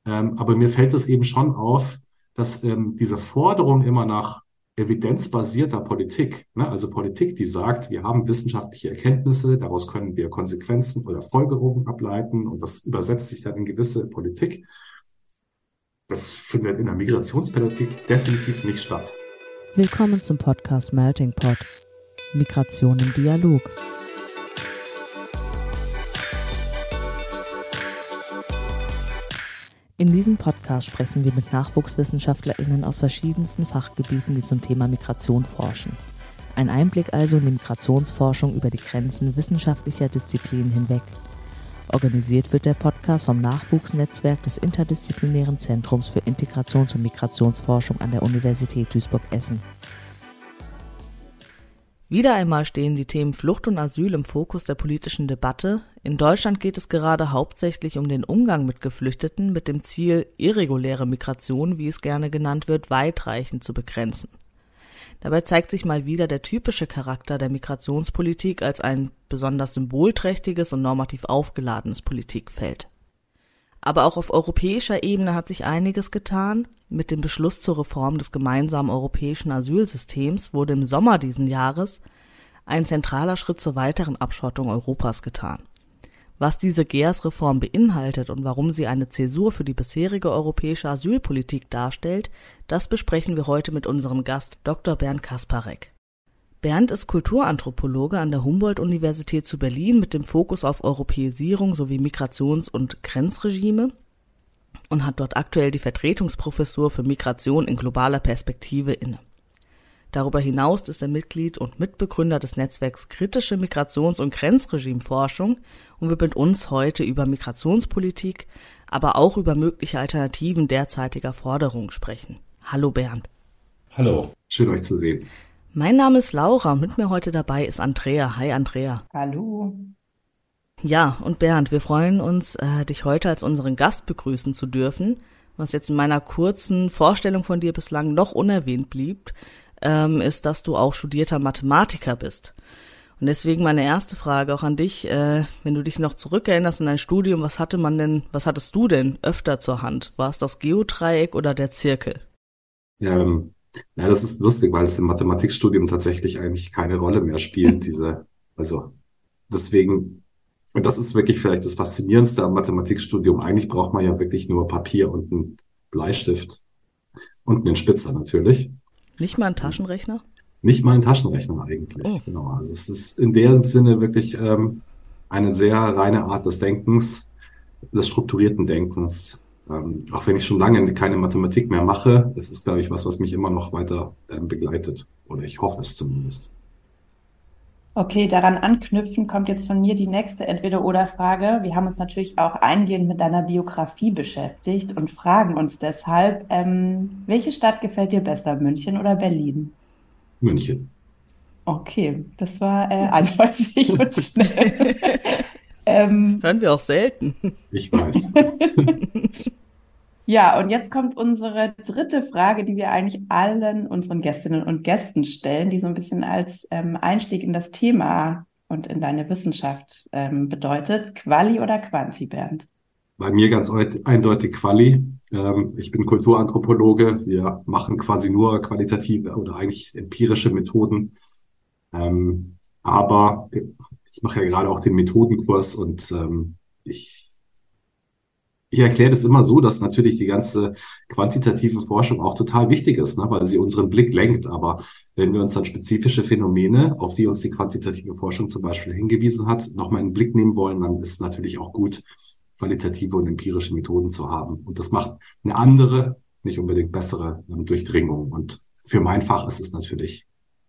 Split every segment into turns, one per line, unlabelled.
Aber mir fällt es eben schon auf, dass diese Forderung immer nach evidenzbasierter Politik, ne, also Politik, die sagt, wir haben wissenschaftliche Erkenntnisse, daraus können wir Konsequenzen oder Folgerungen ableiten und das übersetzt sich dann in gewisse Politik. Das findet in der Migrationspolitik definitiv nicht statt.
Willkommen zum Podcast Melting Pot. Migration im Dialog. In diesem Podcast sprechen wir mit NachwuchswissenschaftlerInnen aus verschiedensten Fachgebieten, die zum Thema Migration forschen. Ein Einblick also in die Migrationsforschung über die Grenzen wissenschaftlicher Disziplinen hinweg. Organisiert wird der Podcast vom Nachwuchsnetzwerk des Interdisziplinären Zentrums für Integrations- und Migrationsforschung an der Universität Duisburg-Essen. Wieder einmal stehen die Themen Flucht und Asyl im Fokus der politischen Debatte. In Deutschland geht es gerade hauptsächlich um den Umgang mit Geflüchteten mit dem Ziel, irreguläre Migration, wie es gerne genannt wird, weitreichend zu begrenzen. Dabei zeigt sich mal wieder der typische Charakter der Migrationspolitik als ein besonders symbolträchtiges und normativ aufgeladenes Politikfeld. Aber auch auf europäischer Ebene hat sich einiges getan. Mit dem Beschluss zur Reform des gemeinsamen europäischen Asylsystems wurde im Sommer diesen Jahres ein zentraler Schritt zur weiteren Abschottung Europas getan. Was diese GEAS-Reform beinhaltet und warum sie eine Zäsur für die bisherige europäische Asylpolitik darstellt, das besprechen wir heute mit unserem Gast Dr. Bernd Kasparek. Bernd ist Kulturanthropologe an der Humboldt-Universität zu Berlin mit dem Fokus auf Europäisierung sowie Migrations- und Grenzregime und hat dort aktuell die Vertretungsprofessur für Migration in globaler Perspektive inne. Darüber hinaus ist er Mitglied und Mitbegründer des Netzwerks Kritische Migrations- und Grenzregimeforschung und wird mit uns heute über Migrationspolitik, aber auch über mögliche Alternativen derzeitiger Forderungen sprechen. Hallo Bernd.
Hallo, schön euch zu sehen.
Mein Name ist Laura und mit mir heute dabei ist Andrea. Hi Andrea.
Hallo.
Ja, und Bernd, wir freuen uns, dich heute als unseren Gast begrüßen zu dürfen, was jetzt in meiner kurzen Vorstellung von dir bislang noch unerwähnt blieb, ist, dass du auch studierter Mathematiker bist. Und deswegen meine erste Frage auch an dich, wenn du dich noch zurückerinnerst in dein Studium, was hattest du denn öfter zur Hand? War es das Geodreieck oder der Zirkel?
Ja, das ist lustig, weil es im Mathematikstudium tatsächlich eigentlich keine Rolle mehr spielt, also deswegen, und das ist wirklich vielleicht das Faszinierendste am Mathematikstudium. Eigentlich braucht man ja wirklich nur Papier und einen Bleistift und einen Spitzer natürlich.
Nicht mal ein Taschenrechner?
Nicht mal ein Taschenrechner eigentlich.
Oh.
Genau. Also es ist in dem Sinne wirklich eine sehr reine Art des Denkens, des strukturierten Denkens. Auch wenn ich schon lange keine Mathematik mehr mache, es ist, glaube ich, was mich immer noch weiter begleitet. Oder ich hoffe es zumindest.
Okay, daran anknüpfen kommt jetzt von mir die nächste Entweder-oder-Frage. Wir haben uns natürlich auch eingehend mit deiner Biografie beschäftigt und fragen uns deshalb, welche Stadt gefällt dir besser, München oder Berlin?
München.
Okay, das war eindeutig und schnell.
Hören wir auch selten.
Ich weiß.
Ja, und jetzt kommt unsere dritte Frage, die wir eigentlich allen unseren Gästinnen und Gästen stellen, die so ein bisschen als Einstieg in das Thema und in deine Wissenschaft bedeutet. Quali oder Quanti, Bernd?
Bei mir ganz eindeutig Quali. Ich bin Kulturanthropologe. Wir machen quasi nur qualitative oder eigentlich empirische Methoden. Aber ich mache ja gerade auch den Methodenkurs und ich erkläre das immer so, dass natürlich die ganze quantitative Forschung auch total wichtig ist, ne, weil sie unseren Blick lenkt. Aber wenn wir uns dann spezifische Phänomene, auf die uns die quantitative Forschung zum Beispiel hingewiesen hat, nochmal in den Blick nehmen wollen, dann ist es natürlich auch gut, qualitative und empirische Methoden zu haben. Und das macht eine andere, nicht unbedingt bessere Durchdringung. Und für mein Fach ist es natürlich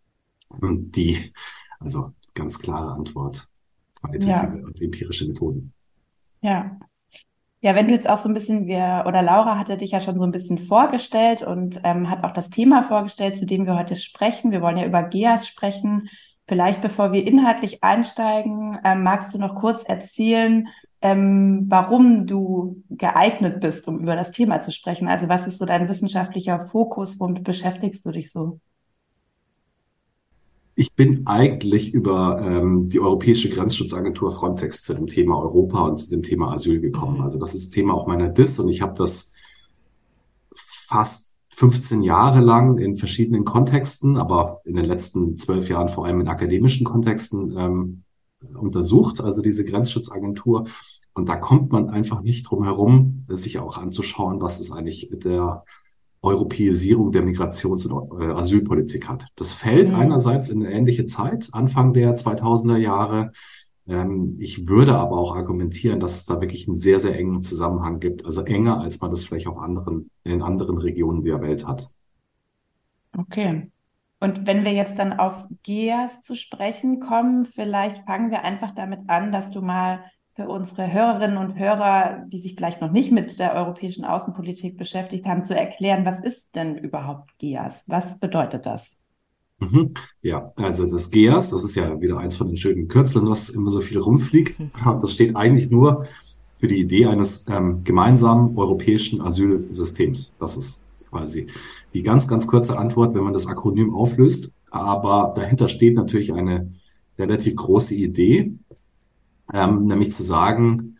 also ganz klare Antwort,
Ja,
qualitative und empirische Methoden.
ja. Ja, wenn du jetzt auch so ein bisschen, oder Laura hatte dich ja schon so ein bisschen vorgestellt und hat auch das Thema vorgestellt, zu dem wir heute sprechen. Wir wollen ja über GEAS sprechen. Vielleicht bevor wir inhaltlich einsteigen, magst du noch kurz erzählen, warum du geeignet bist, um über das Thema zu sprechen? Also was ist so dein wissenschaftlicher Fokus, womit beschäftigst du dich so?
Ich bin eigentlich über die Europäische Grenzschutzagentur Frontex zu dem Thema Europa und zu dem Thema Asyl gekommen.
Mhm.
Also das ist Thema auch meiner DIS und ich habe das fast 15 Jahre lang in verschiedenen Kontexten, aber in den letzten 12 Jahren vor allem in akademischen Kontexten untersucht, also diese Grenzschutzagentur. Und da kommt man einfach nicht drum herum, sich auch anzuschauen, was es eigentlich mit der Europäisierung der Migrations- und Asylpolitik hat. Das fällt
Mhm.
einerseits in eine ähnliche Zeit, Anfang der 2000er Jahre. Ich würde aber auch argumentieren, dass es da wirklich einen sehr, sehr engen Zusammenhang gibt, also enger, als man das vielleicht in anderen Regionen der Welt hat.
Okay. Und wenn wir jetzt dann auf GEAS zu sprechen kommen, vielleicht fangen wir einfach damit an, dass du mal für unsere Hörerinnen und Hörer, die sich vielleicht noch nicht mit der europäischen Außenpolitik beschäftigt haben, zu erklären, was ist denn überhaupt GEAS? Was bedeutet das?
Mhm. Ja, also das GEAS, das ist ja wieder eins von den schönen Kürzeln, was immer so viel rumfliegt. Das steht eigentlich nur für die Idee eines gemeinsamen europäischen Asylsystems. Das ist quasi die ganz, ganz kurze Antwort, wenn man das Akronym auflöst. Aber dahinter steht natürlich eine relativ große Idee, nämlich zu sagen,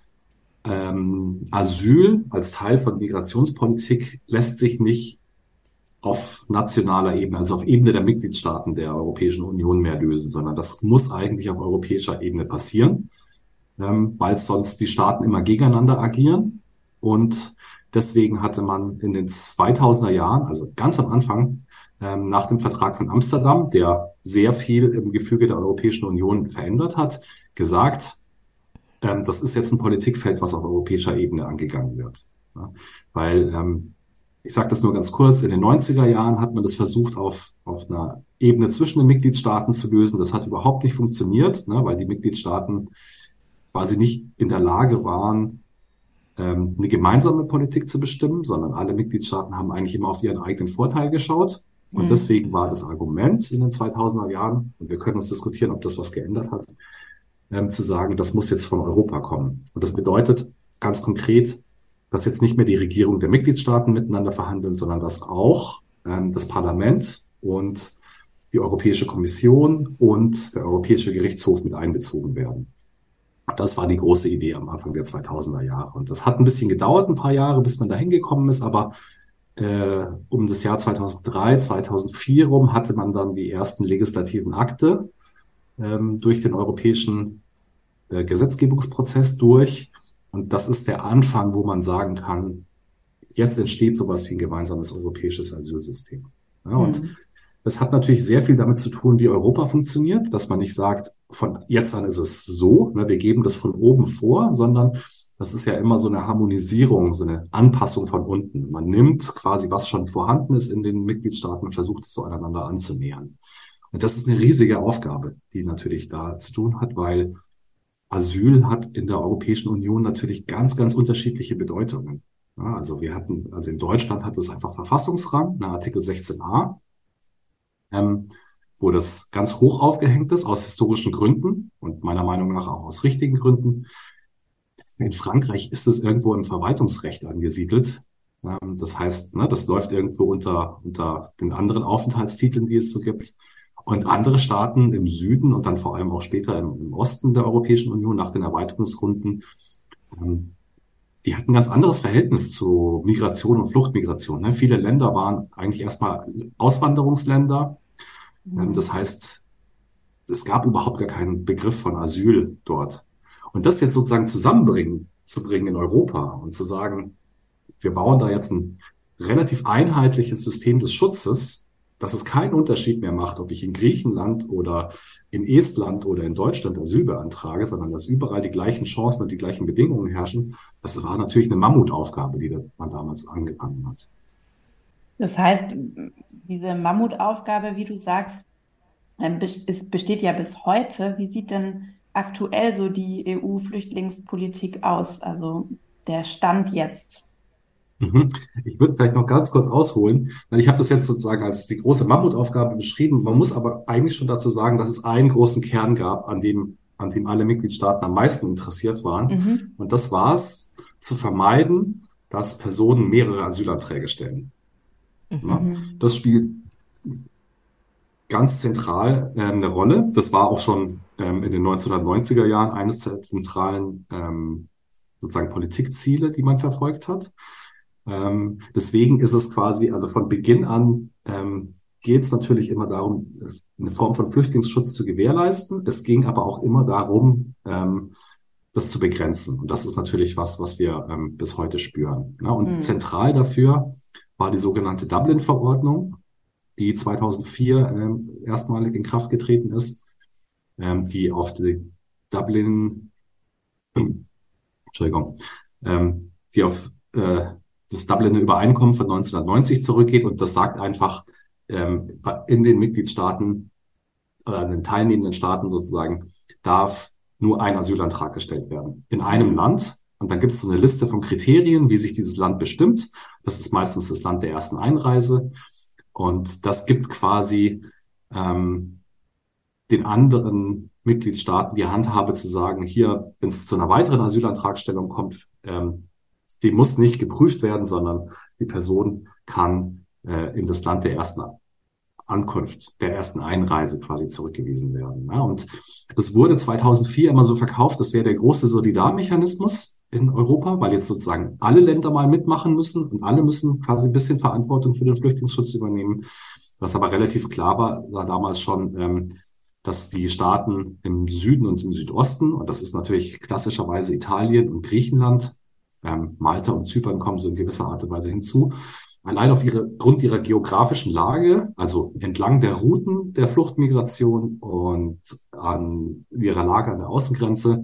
Asyl als Teil von Migrationspolitik lässt sich nicht auf nationaler Ebene, also auf Ebene der Mitgliedstaaten der Europäischen Union mehr lösen, sondern das muss eigentlich auf europäischer Ebene passieren, weil sonst die Staaten immer gegeneinander agieren. Und deswegen hatte man in den 2000er Jahren, also ganz am Anfang, nach dem Vertrag von Amsterdam, der sehr viel im Gefüge der Europäischen Union verändert hat, gesagt, das ist jetzt ein Politikfeld, was auf europäischer Ebene angegangen wird. Ja, weil, ich sage das nur ganz kurz, in den 90er Jahren hat man das versucht, auf einer Ebene zwischen den Mitgliedstaaten zu lösen. Das hat überhaupt nicht funktioniert, ne, weil die Mitgliedstaaten quasi nicht in der Lage waren, eine gemeinsame Politik zu bestimmen, sondern alle Mitgliedstaaten haben eigentlich immer auf ihren eigenen Vorteil geschaut. Und
Mhm.
deswegen war das Argument in den 2000er Jahren, und wir können uns diskutieren, ob das was geändert hat, zu sagen, das muss jetzt von Europa kommen. Und das bedeutet ganz konkret, dass jetzt nicht mehr die Regierung der Mitgliedstaaten miteinander verhandeln, sondern dass auch das Parlament und die Europäische Kommission und der Europäische Gerichtshof mit einbezogen werden. Das war die große Idee am Anfang der 2000er Jahre. Und das hat ein bisschen gedauert, ein paar Jahre, bis man da hingekommen ist, aber um das Jahr 2003, 2004 rum hatte man dann die ersten legislativen Akte durch den europäischen Gesetzgebungsprozess durch. Und das ist der Anfang, wo man sagen kann, jetzt entsteht sowas wie ein gemeinsames europäisches Asylsystem. Ja, und
Mhm.
das hat natürlich sehr viel damit zu tun, wie Europa funktioniert, dass man nicht sagt, von jetzt an ist es so, ne, wir geben das von oben vor, sondern das ist ja immer so eine Harmonisierung, so eine Anpassung von unten. Man nimmt quasi, was schon vorhanden ist in den Mitgliedstaaten und versucht es so aneinander anzunähern. Und das ist eine riesige Aufgabe, die natürlich da zu tun hat, weil Asyl hat in der Europäischen Union natürlich ganz, ganz unterschiedliche Bedeutungen. Ja, also in Deutschland hat es einfach Verfassungsrang, Artikel 16a, ähm, wo das ganz hoch aufgehängt ist aus historischen Gründen und meiner Meinung nach auch aus richtigen Gründen. In Frankreich ist es irgendwo im Verwaltungsrecht angesiedelt. Das heißt, ne, das läuft irgendwo unter den anderen Aufenthaltstiteln, die es so gibt. Und andere Staaten im Süden und dann vor allem auch später im Osten der Europäischen Union nach den Erweiterungsrunden, ähm, die hatten ein ganz anderes Verhältnis zu Migration und Fluchtmigration. Ne? Viele Länder waren eigentlich erstmal Auswanderungsländer. Das
Mhm.
heißt, es gab überhaupt gar keinen Begriff von Asyl dort. Und das jetzt sozusagen zu bringen in Europa und zu sagen, wir bauen da jetzt ein relativ einheitliches System des Schutzes, dass es keinen Unterschied mehr macht, ob ich in Griechenland oder in Estland oder in Deutschland Asyl beantrage, sondern dass überall die gleichen Chancen und die gleichen Bedingungen herrschen. Das war natürlich eine Mammutaufgabe, die man damals angefangen hat.
Das heißt, diese Mammutaufgabe, wie du sagst, es besteht ja bis heute. Wie sieht denn aktuell so die EU-Flüchtlingspolitik aus? Also der Stand jetzt.
Mhm. Ich würde vielleicht noch ganz kurz ausholen, weil ich habe das jetzt sozusagen als die große Mammutaufgabe beschrieben. Man muss aber eigentlich schon dazu sagen, dass es einen großen Kern gab, an dem alle Mitgliedstaaten am meisten interessiert waren.
Mhm.
Und das war es, zu vermeiden, dass Personen mehrere Asylanträge stellen.
Mhm.
Ja?
Mhm.
Das spielt ganz zentral eine Rolle. Das war auch schon in den 1990er Jahren eines der zentralen sozusagen Politikziele, die man verfolgt hat. Deswegen ist es quasi, also von Beginn an geht es natürlich immer darum, eine Form von Flüchtlingsschutz zu gewährleisten. Es ging aber auch immer darum, das zu begrenzen. Und das ist natürlich was wir bis heute spüren. Ne? Und zentral dafür war die sogenannte Dublin-Verordnung, die 2004 erstmalig in Kraft getreten ist, die auf die Dublin, Entschuldigung, die auf das Dubliner Übereinkommen von 1990 zurückgeht. Und das sagt einfach, in den Mitgliedstaaten oder in den teilnehmenden Staaten sozusagen darf nur ein Asylantrag gestellt werden. In einem Land. Und dann gibt es so eine Liste von Kriterien, wie sich dieses Land bestimmt. Das ist meistens das Land der ersten Einreise. Und das gibt quasi den anderen Mitgliedstaaten die Handhabe zu sagen, hier, wenn es zu einer weiteren Asylantragstellung kommt, die muss nicht geprüft werden, sondern die Person kann in das Land der ersten Ankunft, der ersten Einreise quasi zurückgewiesen werden. Ja, und das wurde 2004 immer so verkauft, das wäre der große Solidarmechanismus in Europa, weil jetzt sozusagen alle Länder mal mitmachen müssen und alle müssen quasi ein bisschen Verantwortung für den Flüchtlingsschutz übernehmen. Was aber relativ klar war damals schon, dass die Staaten im Süden und im Südosten, und das ist natürlich klassischerweise Italien und Griechenland, Malta und Zypern kommen so in gewisser Art und Weise hinzu, allein Grund ihrer geografischen Lage, also entlang der Routen der Fluchtmigration und an ihrer Lage an der Außengrenze,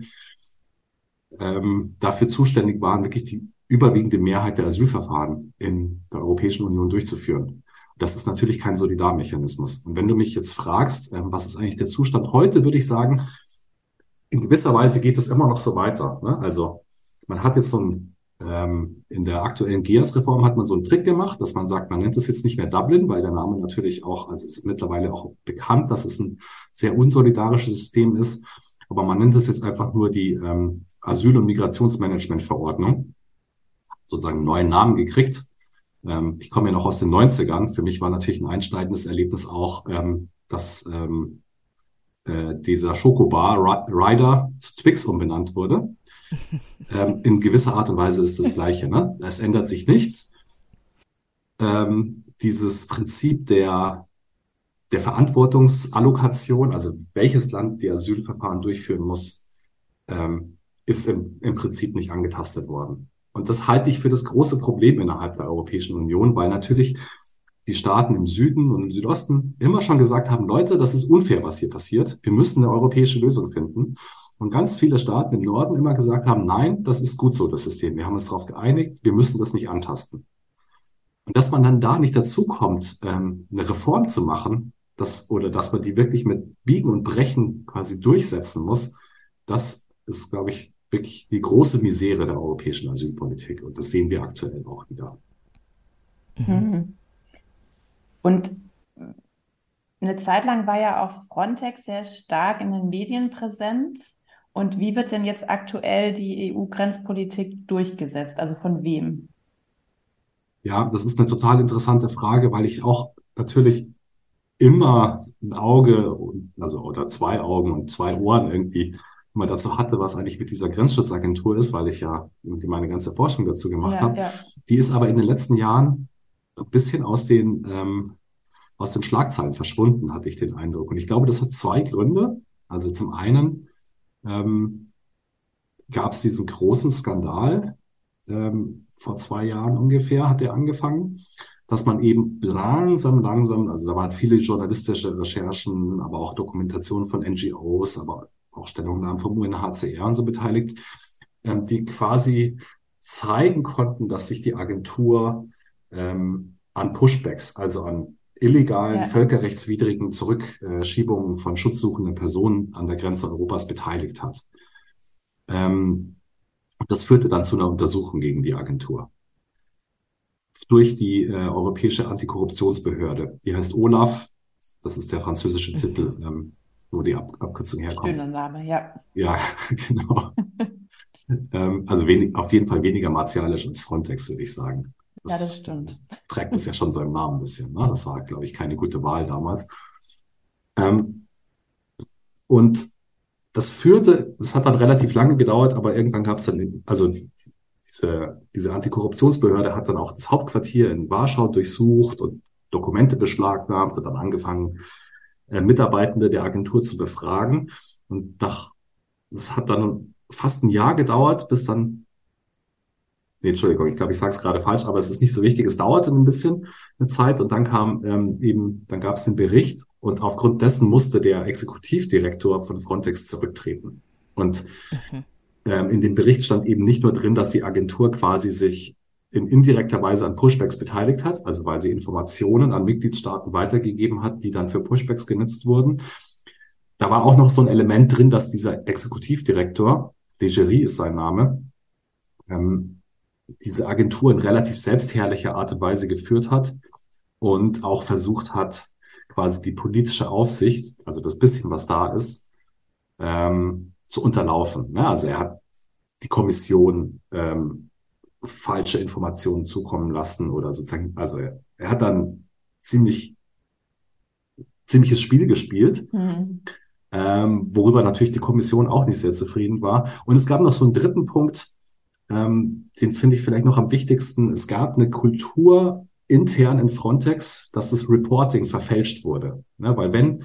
dafür zuständig waren, wirklich die überwiegende Mehrheit der Asylverfahren in der Europäischen Union durchzuführen. Das ist natürlich kein Solidarmechanismus. Und wenn du mich jetzt fragst, was ist eigentlich der Zustand heute, würde ich sagen, in gewisser Weise geht es immer noch so weiter. Ne? Also man hat jetzt in der aktuellen GEAS-Reform hat man so einen Trick gemacht, dass man sagt, man nennt es jetzt nicht mehr Dublin, weil der Name natürlich auch, also es ist mittlerweile auch bekannt, dass es ein sehr unsolidarisches System ist. Aber man nennt es jetzt einfach nur die Asyl- und Migrationsmanagement-Verordnung, sozusagen einen neuen Namen gekriegt. Ich komme ja noch aus den 90ern. Für mich war natürlich ein einschneidendes Erlebnis auch, dass dieser Schokobar Rider zu Twix umbenannt wurde. In gewisser Art und Weise ist das Gleiche. Ne? Es ändert sich nichts. Dieses Prinzip der Verantwortungsallokation, also welches Land die Asylverfahren durchführen muss, ist im Prinzip nicht angetastet worden. Und das halte ich für das große Problem innerhalb der Europäischen Union, weil natürlich die Staaten im Süden und im Südosten immer schon gesagt haben, Leute, das ist unfair, was hier passiert. Wir müssen eine europäische Lösung finden. Und ganz viele Staaten im Norden immer gesagt haben, nein, das ist gut so, das System. Wir haben uns darauf geeinigt, wir müssen das nicht antasten. Und dass man dann da nicht dazu kommt, eine Reform zu machen, dass man die wirklich mit Biegen und Brechen quasi durchsetzen muss, das ist, glaube ich, wirklich die große Misere der europäischen Asylpolitik. Und das sehen wir aktuell auch wieder.
Mhm. Und eine Zeit lang war ja auch Frontex sehr stark in den Medien präsent. Und wie wird denn jetzt aktuell die EU-Grenzpolitik durchgesetzt? Also von wem?
Ja, das ist eine total interessante Frage, weil ich auch natürlich immer ein Auge oder zwei Augen und zwei Ohren irgendwie immer dazu hatte, was eigentlich mit dieser Grenzschutzagentur ist, weil ich ja meine ganze Forschung dazu gemacht habe.
Ja.
Die ist aber in den letzten Jahren ein bisschen aus den Schlagzeilen verschwunden, hatte ich den Eindruck. Und ich glaube, das hat zwei Gründe. Also zum einen gab es diesen großen Skandal, vor 2 Jahren ungefähr hat er angefangen, dass man eben langsam, also da waren viele journalistische Recherchen, aber auch Dokumentationen von NGOs, aber auch Stellungnahmen vom UNHCR und so beteiligt, die quasi zeigen konnten, dass sich die Agentur an Pushbacks, also an illegalen, völkerrechtswidrigen Zurückschiebungen von schutzsuchenden Personen an der Grenze Europas beteiligt hat. Das führte dann zu einer Untersuchung gegen die Agentur durch die Europäische Antikorruptionsbehörde. Die heißt OLAF, das ist der französische Titel, wo die Abkürzung herkommt.
Schöner Name, ja.
Ja, genau. Also auf jeden Fall weniger martialisch als Frontex, würde ich sagen.
Ja, das stimmt.
Trägt es ja schon so im Namen ein bisschen. Ne? Das war, glaube ich, keine gute Wahl damals. Ähm, und das hat dann relativ lange gedauert, aber irgendwann gab es dann, also diese Antikorruptionsbehörde hat dann auch das Hauptquartier in Warschau durchsucht und Dokumente beschlagnahmt und dann angefangen, Mitarbeitende der Agentur zu befragen. Und das hat dann fast ein Jahr gedauert, bis dann, nee, Entschuldigung, ich glaube, ich sage es gerade falsch, aber es ist nicht so wichtig. Es dauerte ein bisschen eine Zeit und dann dann gab es den Bericht und aufgrund dessen musste der Exekutivdirektor von Frontex zurücktreten. Und in dem Bericht stand eben nicht nur drin, dass die Agentur quasi sich in indirekter Weise an Pushbacks beteiligt hat, also weil sie Informationen an Mitgliedstaaten weitergegeben hat, die dann für Pushbacks genutzt wurden. Da war auch noch so ein Element drin, dass dieser Exekutivdirektor, Leggeri ist sein Name, ähm, diese Agentur in relativ selbstherrlicher Art und Weise geführt hat und auch versucht hat, quasi die politische Aufsicht, also das bisschen, was da ist, zu unterlaufen. Ja, also er hat die Kommission falsche Informationen zukommen lassen oder sozusagen, also er hat dann ziemliches Spiel gespielt, worüber natürlich die Kommission auch nicht sehr zufrieden war. Und es gab noch so einen dritten Punkt, den finde ich vielleicht noch am wichtigsten. Es gab eine Kultur intern in Frontex, dass das Reporting verfälscht wurde. Ne? Weil wenn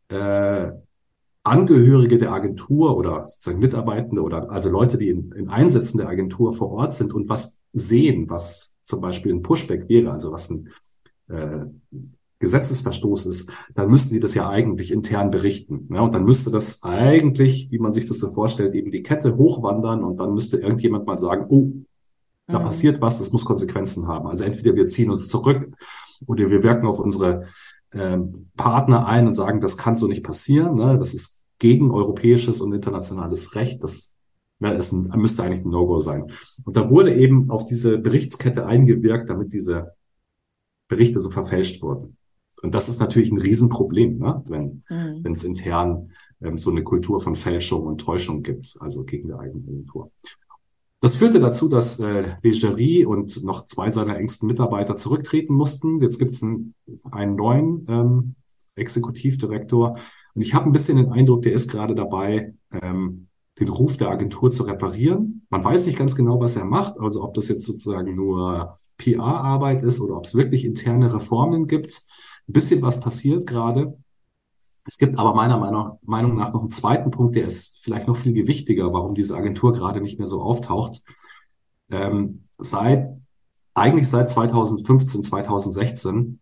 Angehörige der Agentur oder sozusagen Mitarbeitende oder also Leute, die in Einsätzen der Agentur vor Ort sind und was sehen, was zum Beispiel ein Pushback wäre, also was ein Gesetzesverstoß ist, dann müssten die das ja eigentlich intern berichten. Ne? Und dann müsste das eigentlich, wie man sich das so vorstellt, eben die Kette hochwandern und dann müsste irgendjemand mal sagen, oh, da passiert was, das muss Konsequenzen haben. Also entweder wir ziehen uns zurück oder wir wirken auf unsere Partner ein und sagen, das kann so nicht passieren. Ne? Das ist gegen europäisches und internationales Recht. Das müsste eigentlich ein No-Go sein. Und da wurde eben auf diese Berichtskette eingewirkt, damit diese Berichte so verfälscht wurden. Und das ist natürlich ein Riesenproblem, ne? Wenn es intern so eine Kultur von Fälschung und Täuschung gibt, also gegen die eigene Agentur. Das führte dazu, dass Leggeri und noch zwei seiner engsten Mitarbeiter zurücktreten mussten. Jetzt gibt es einen neuen Exekutivdirektor. Und ich habe ein bisschen den Eindruck, der ist gerade dabei, den Ruf der Agentur zu reparieren. Man weiß nicht ganz genau, was er macht, also ob das jetzt sozusagen nur PR-Arbeit ist oder ob es wirklich interne Reformen gibt. Ein bisschen was passiert gerade. Es gibt aber meiner Meinung nach noch einen zweiten Punkt, der ist vielleicht noch viel gewichtiger, warum diese Agentur gerade nicht mehr so auftaucht. Eigentlich seit 2015, 2016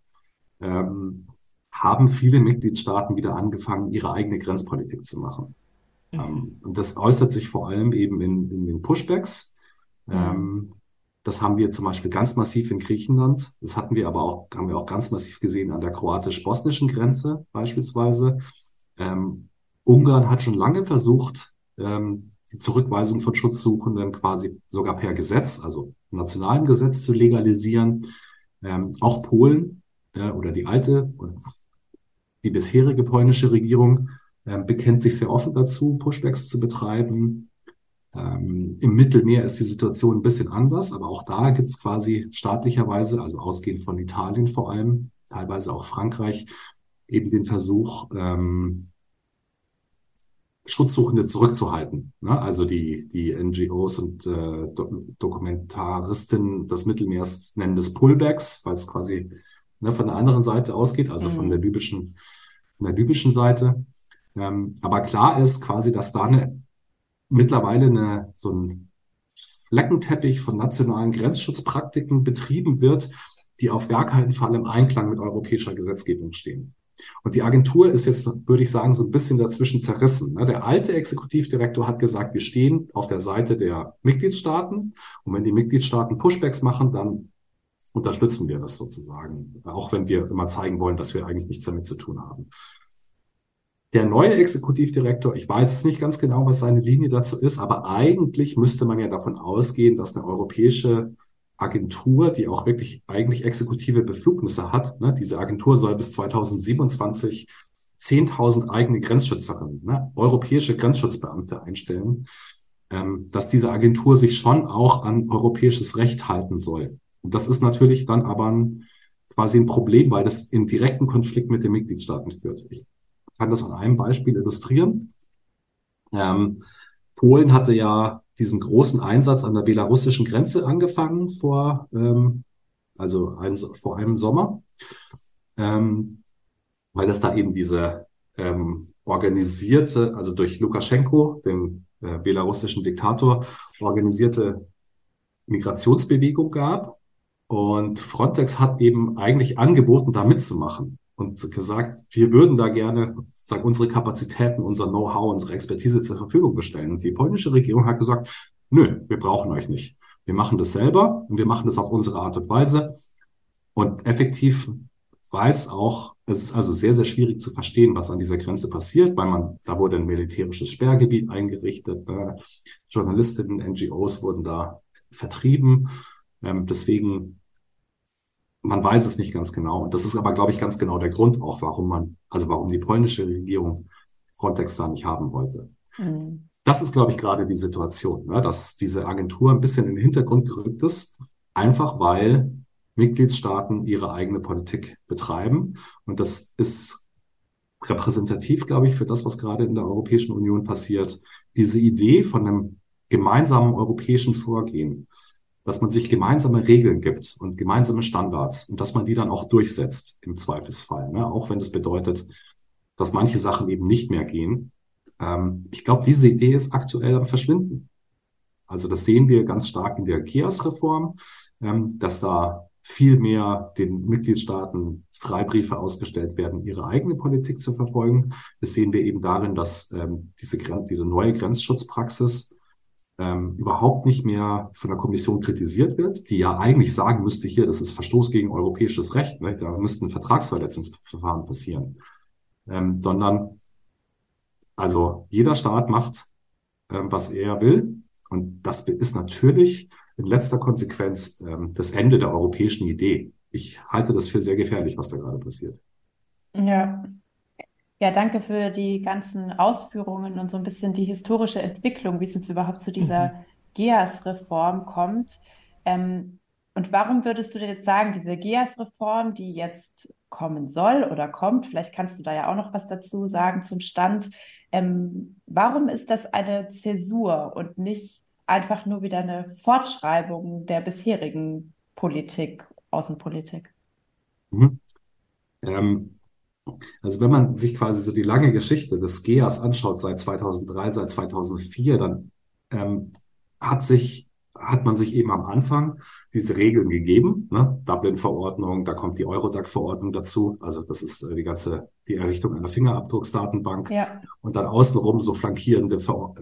haben viele Mitgliedstaaten wieder angefangen, ihre eigene Grenzpolitik zu machen. Und das äußert sich vor allem eben in den Pushbacks. Das haben wir zum Beispiel ganz massiv in Griechenland. Das haben wir auch ganz massiv gesehen an der kroatisch-bosnischen Grenze beispielsweise. Ungarn hat schon lange versucht, die Zurückweisung von Schutzsuchenden quasi sogar per Gesetz, also nationalem Gesetz zu legalisieren. Auch Polen oder die bisherige polnische Regierung bekennt sich sehr offen dazu, Pushbacks zu betreiben. Im Mittelmeer ist die Situation ein bisschen anders, aber auch da gibt es quasi staatlicherweise, also ausgehend von Italien vor allem, teilweise auch Frankreich, eben den Versuch, Schutzsuchende zurückzuhalten. Ne? Also die NGOs und Dokumentaristen des Mittelmeers nennen das Pullbacks, weil es quasi von der anderen Seite ausgeht, also von der libyschen Seite. Aber klar ist quasi, dass da mittlerweile so ein Fleckenteppich von nationalen Grenzschutzpraktiken betrieben wird, die auf gar keinen Fall im Einklang mit europäischer Gesetzgebung stehen. Und die Agentur ist jetzt, würde ich sagen, so ein bisschen dazwischen zerrissen. Der alte Exekutivdirektor hat gesagt, wir stehen auf der Seite der Mitgliedstaaten und wenn die Mitgliedstaaten Pushbacks machen, dann unterstützen wir das sozusagen, auch wenn wir immer zeigen wollen, dass wir eigentlich nichts damit zu tun haben. Der neue Exekutivdirektor, ich weiß es nicht ganz genau, was seine Linie dazu ist, aber eigentlich müsste man ja davon ausgehen, dass eine europäische Agentur, die auch wirklich eigentlich exekutive Befugnisse hat, ne, diese Agentur soll bis 2027 10.000 eigene Grenzschützerinnen, ne, europäische Grenzschutzbeamte einstellen, dass diese Agentur sich schon auch an europäisches Recht halten soll. Und das ist natürlich dann aber quasi ein Problem, weil das in direkten Konflikt mit den Mitgliedstaaten führt. Ich kann das an einem Beispiel illustrieren. Ähm, Polen hatte ja diesen großen Einsatz an der belarussischen Grenze angefangen vor einem Sommer, ähm, weil es da eben diese organisierte, also durch Lukaschenko, den belarussischen Diktator, organisierte Migrationsbewegung gab. Und Frontex hat eben eigentlich angeboten, da mitzumachen und gesagt, wir würden da gerne sozusagen unsere Kapazitäten, unser Know-how, unsere Expertise zur Verfügung stellen. Und die polnische Regierung hat gesagt, nö, wir brauchen euch nicht. Wir machen das selber und wir machen das auf unsere Art und Weise. Und effektiv es ist also sehr, sehr schwierig zu verstehen, was an dieser Grenze passiert, weil da wurde ein militärisches Sperrgebiet eingerichtet, Journalistinnen, NGOs wurden da vertrieben. Deswegen, man weiß es nicht ganz genau. Und das ist aber, glaube ich, ganz genau der Grund auch, warum die polnische Regierung Frontex da nicht haben wollte.
Mhm.
Das ist, glaube ich, gerade die Situation, ne, dass diese Agentur ein bisschen in den Hintergrund gerückt ist, einfach weil Mitgliedstaaten ihre eigene Politik betreiben. Und das ist repräsentativ, glaube ich, für das, was gerade in der Europäischen Union passiert. Diese Idee von einem gemeinsamen europäischen Vorgehen, dass man sich gemeinsame Regeln gibt und gemeinsame Standards und dass man die dann auch durchsetzt im Zweifelsfall, ne? Auch wenn das bedeutet, dass manche Sachen eben nicht mehr gehen. Ich glaube, diese Idee ist aktuell am Verschwinden. Also das sehen wir ganz stark in der GEAS-Reform, dass da viel mehr den Mitgliedstaaten Freibriefe ausgestellt werden, ihre eigene Politik zu verfolgen. Das sehen wir eben darin, dass diese neue Grenzschutzpraxis überhaupt nicht mehr von der Kommission kritisiert wird, die ja eigentlich sagen müsste, hier, das ist Verstoß gegen europäisches Recht, ne? Da müssten Vertragsverletzungsverfahren passieren. Sondern also jeder Staat macht, was er will. Und das ist natürlich in letzter Konsequenz das Ende der europäischen Idee. Ich halte das für sehr gefährlich, was da gerade passiert.
Ja. Ja, danke für die ganzen Ausführungen und so ein bisschen die historische Entwicklung, wie es jetzt überhaupt zu dieser GEAS-Reform kommt. Und warum würdest du denn jetzt sagen, diese GEAS-Reform, die jetzt kommen soll oder kommt, vielleicht kannst du da ja auch noch was dazu sagen zum Stand, warum ist das eine Zäsur und nicht einfach nur wieder eine Fortschreibung der bisherigen Politik, Außenpolitik?
Mhm. Also wenn man sich quasi so die lange Geschichte des GEAS anschaut, seit 2003, seit 2004, dann ähm, hat man sich eben am Anfang diese Regeln gegeben, ne? Dublin-Verordnung, da kommt die Eurodac-Verordnung dazu, also das ist die Errichtung einer Fingerabdrucksdatenbank
Ja.
und dann außenrum so flankierende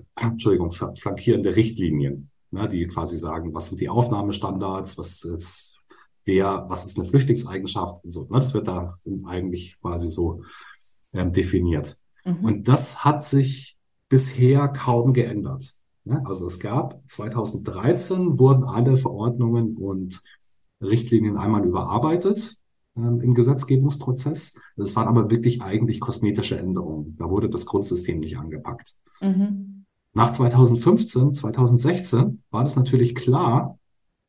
Richtlinien, ne? Die quasi sagen, was sind die Aufnahmestandards, was ist eine Flüchtlingseigenschaft und so, ne? Das wird da eigentlich quasi so definiert. Und das hat sich bisher kaum geändert. Ne? Also 2013 wurden alle Verordnungen und Richtlinien einmal überarbeitet im Gesetzgebungsprozess. Das waren aber wirklich eigentlich kosmetische Änderungen. Da wurde das Grundsystem nicht angepackt.
Mhm.
Nach 2015, 2016 war das natürlich klar,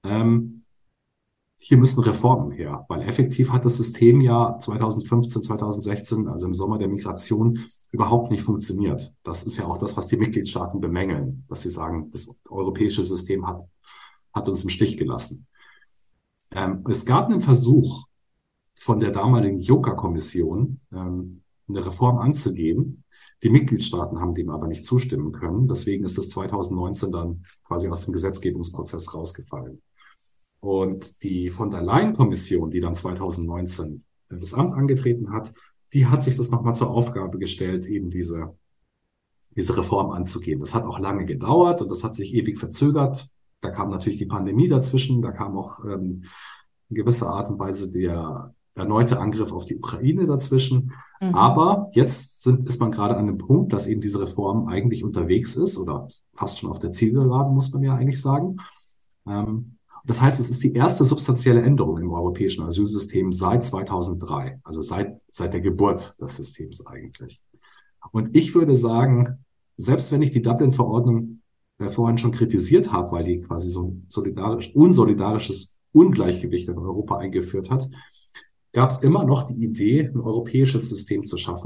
hier müssen Reformen her, weil effektiv hat das System ja 2015, 2016, also im Sommer der Migration, überhaupt nicht funktioniert. Das ist ja auch das, was die Mitgliedstaaten bemängeln, dass sie sagen, das europäische System hat uns im Stich gelassen. Es gab einen Versuch von der damaligen Juncker-Kommission, eine Reform anzugehen. Die Mitgliedstaaten haben dem aber nicht zustimmen können. Deswegen ist es 2019 dann quasi aus dem Gesetzgebungsprozess rausgefallen. Und die von der Leyen-Kommission, die dann 2019 das Amt angetreten hat, die hat sich das nochmal zur Aufgabe gestellt, eben diese Reform anzugehen. Das hat auch lange gedauert und das hat sich ewig verzögert. Da kam natürlich die Pandemie dazwischen, da kam auch in gewisser Art und Weise der erneute Angriff auf die Ukraine dazwischen. Aber jetzt ist man gerade an dem Punkt, dass eben diese Reform eigentlich unterwegs ist oder fast schon auf der Zielgeraden, muss man ja eigentlich sagen. Das heißt, es ist die erste substanzielle Änderung im europäischen Asylsystem seit 2003, also seit der Geburt des Systems eigentlich. Und ich würde sagen, selbst wenn ich die Dublin-Verordnung vorhin schon kritisiert habe, weil die quasi so ein unsolidarisches Ungleichgewicht in Europa eingeführt hat, gab es immer noch die Idee, ein europäisches System zu schaffen,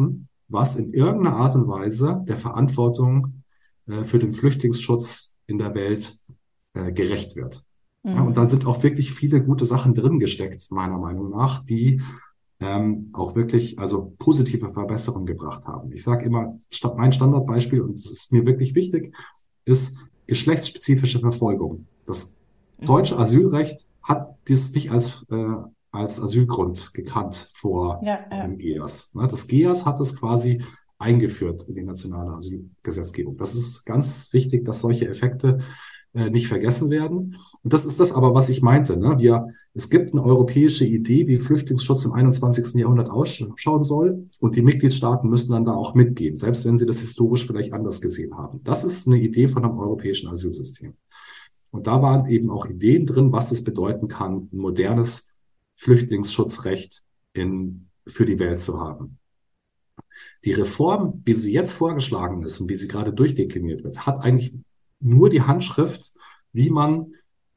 was in irgendeiner Art und Weise der Verantwortung für den Flüchtlingsschutz in der Welt gerecht wird. Ja, und da sind auch wirklich viele gute Sachen drin gesteckt, meiner Meinung nach, die auch wirklich also positive Verbesserungen gebracht haben. Ich sage immer, mein Standardbeispiel, und das ist mir wirklich wichtig, ist geschlechtsspezifische Verfolgung. Das deutsche Asylrecht hat dies nicht als Asylgrund gekannt vor dem GEAS. Das GEAS hat es quasi eingeführt in die nationale Asylgesetzgebung. Das ist ganz wichtig, dass solche Effekte nicht vergessen werden. Und das ist das aber, was ich meinte. Es gibt eine europäische Idee, wie Flüchtlingsschutz im 21. Jahrhundert ausschauen soll. Und die Mitgliedstaaten müssen dann da auch mitgehen, selbst wenn sie das historisch vielleicht anders gesehen haben. Das ist eine Idee von einem europäischen Asylsystem. Und da waren eben auch Ideen drin, was es bedeuten kann, ein modernes Flüchtlingsschutzrecht für die Welt zu haben. Die Reform, wie sie jetzt vorgeschlagen ist und wie sie gerade durchdekliniert wird, hat eigentlich nur die Handschrift, wie man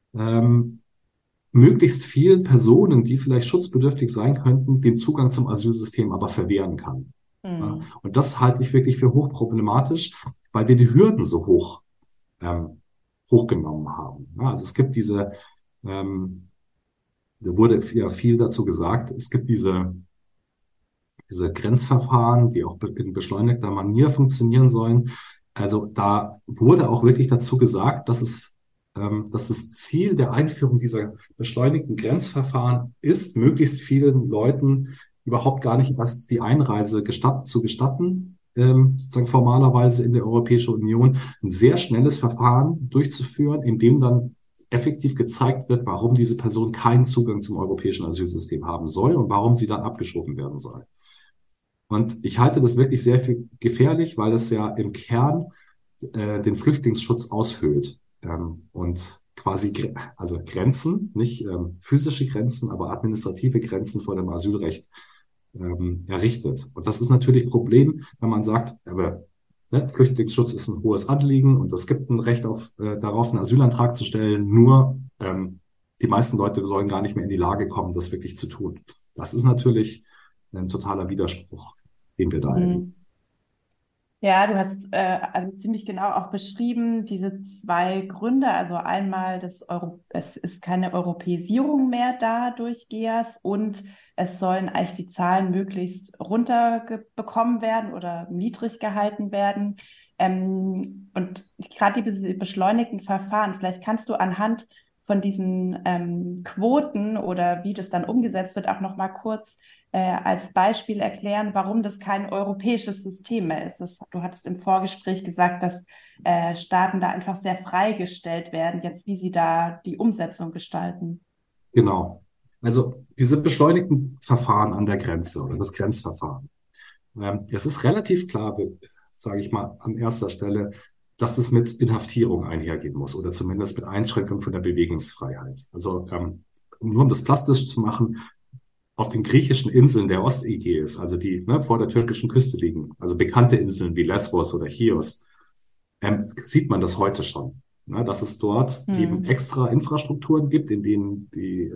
möglichst vielen Personen, die vielleicht schutzbedürftig sein könnten, den Zugang zum Asylsystem aber verwehren kann. Ja, und das halte ich wirklich für hochproblematisch, weil wir die Hürden so hochgenommen haben. Ja, also es gibt da wurde ja viel dazu gesagt, es gibt diese Grenzverfahren, die auch in beschleunigter Manier funktionieren sollen. Also da wurde auch wirklich dazu gesagt, dass das Ziel der Einführung dieser beschleunigten Grenzverfahren ist, möglichst vielen Leuten überhaupt gar nicht erst die Einreise zu gestatten, sozusagen formalerweise in der Europäischen Union, ein sehr schnelles Verfahren durchzuführen, in dem dann effektiv gezeigt wird, warum diese Person keinen Zugang zum europäischen Asylsystem haben soll und warum sie dann abgeschoben werden soll. Und ich halte das wirklich sehr viel gefährlich, weil es ja im Kern den Flüchtlingsschutz aushöhlt und quasi also Grenzen, nicht physische Grenzen, aber administrative Grenzen vor dem Asylrecht errichtet. Und das ist natürlich ein Problem, wenn man sagt, aber Flüchtlingsschutz ist ein hohes Anliegen und es gibt ein Recht darauf, einen Asylantrag zu stellen. Nur die meisten Leute sollen gar nicht mehr in die Lage kommen, das wirklich zu tun. Das ist natürlich ein totaler Widerspruch, den wir da erleben.
Ja, du hast also ziemlich genau auch beschrieben, diese zwei Gründe. Also einmal, es ist keine Europäisierung mehr da durch GEAS und es sollen eigentlich die Zahlen möglichst runterbekommen werden oder niedrig gehalten werden. Und gerade diese beschleunigten Verfahren, vielleicht kannst du anhand von diesen Quoten oder wie das dann umgesetzt wird, auch noch mal kurz als Beispiel erklären, warum das kein europäisches System mehr ist. Du hattest im Vorgespräch gesagt, dass Staaten da einfach sehr freigestellt werden, jetzt wie sie da die Umsetzung gestalten.
Genau. Also diese beschleunigten Verfahren an der Grenze oder das Grenzverfahren. Es ist relativ klar, sage ich mal, an erster Stelle, dass es mit Inhaftierung einhergehen muss oder zumindest mit Einschränkung von der Bewegungsfreiheit. Also nur um das plastisch zu machen, auf den griechischen Inseln der Ostägäis, also die vor der türkischen Küste liegen, also bekannte Inseln wie Lesbos oder Chios, sieht man das heute schon, dass es dort eben extra Infrastrukturen gibt, in denen die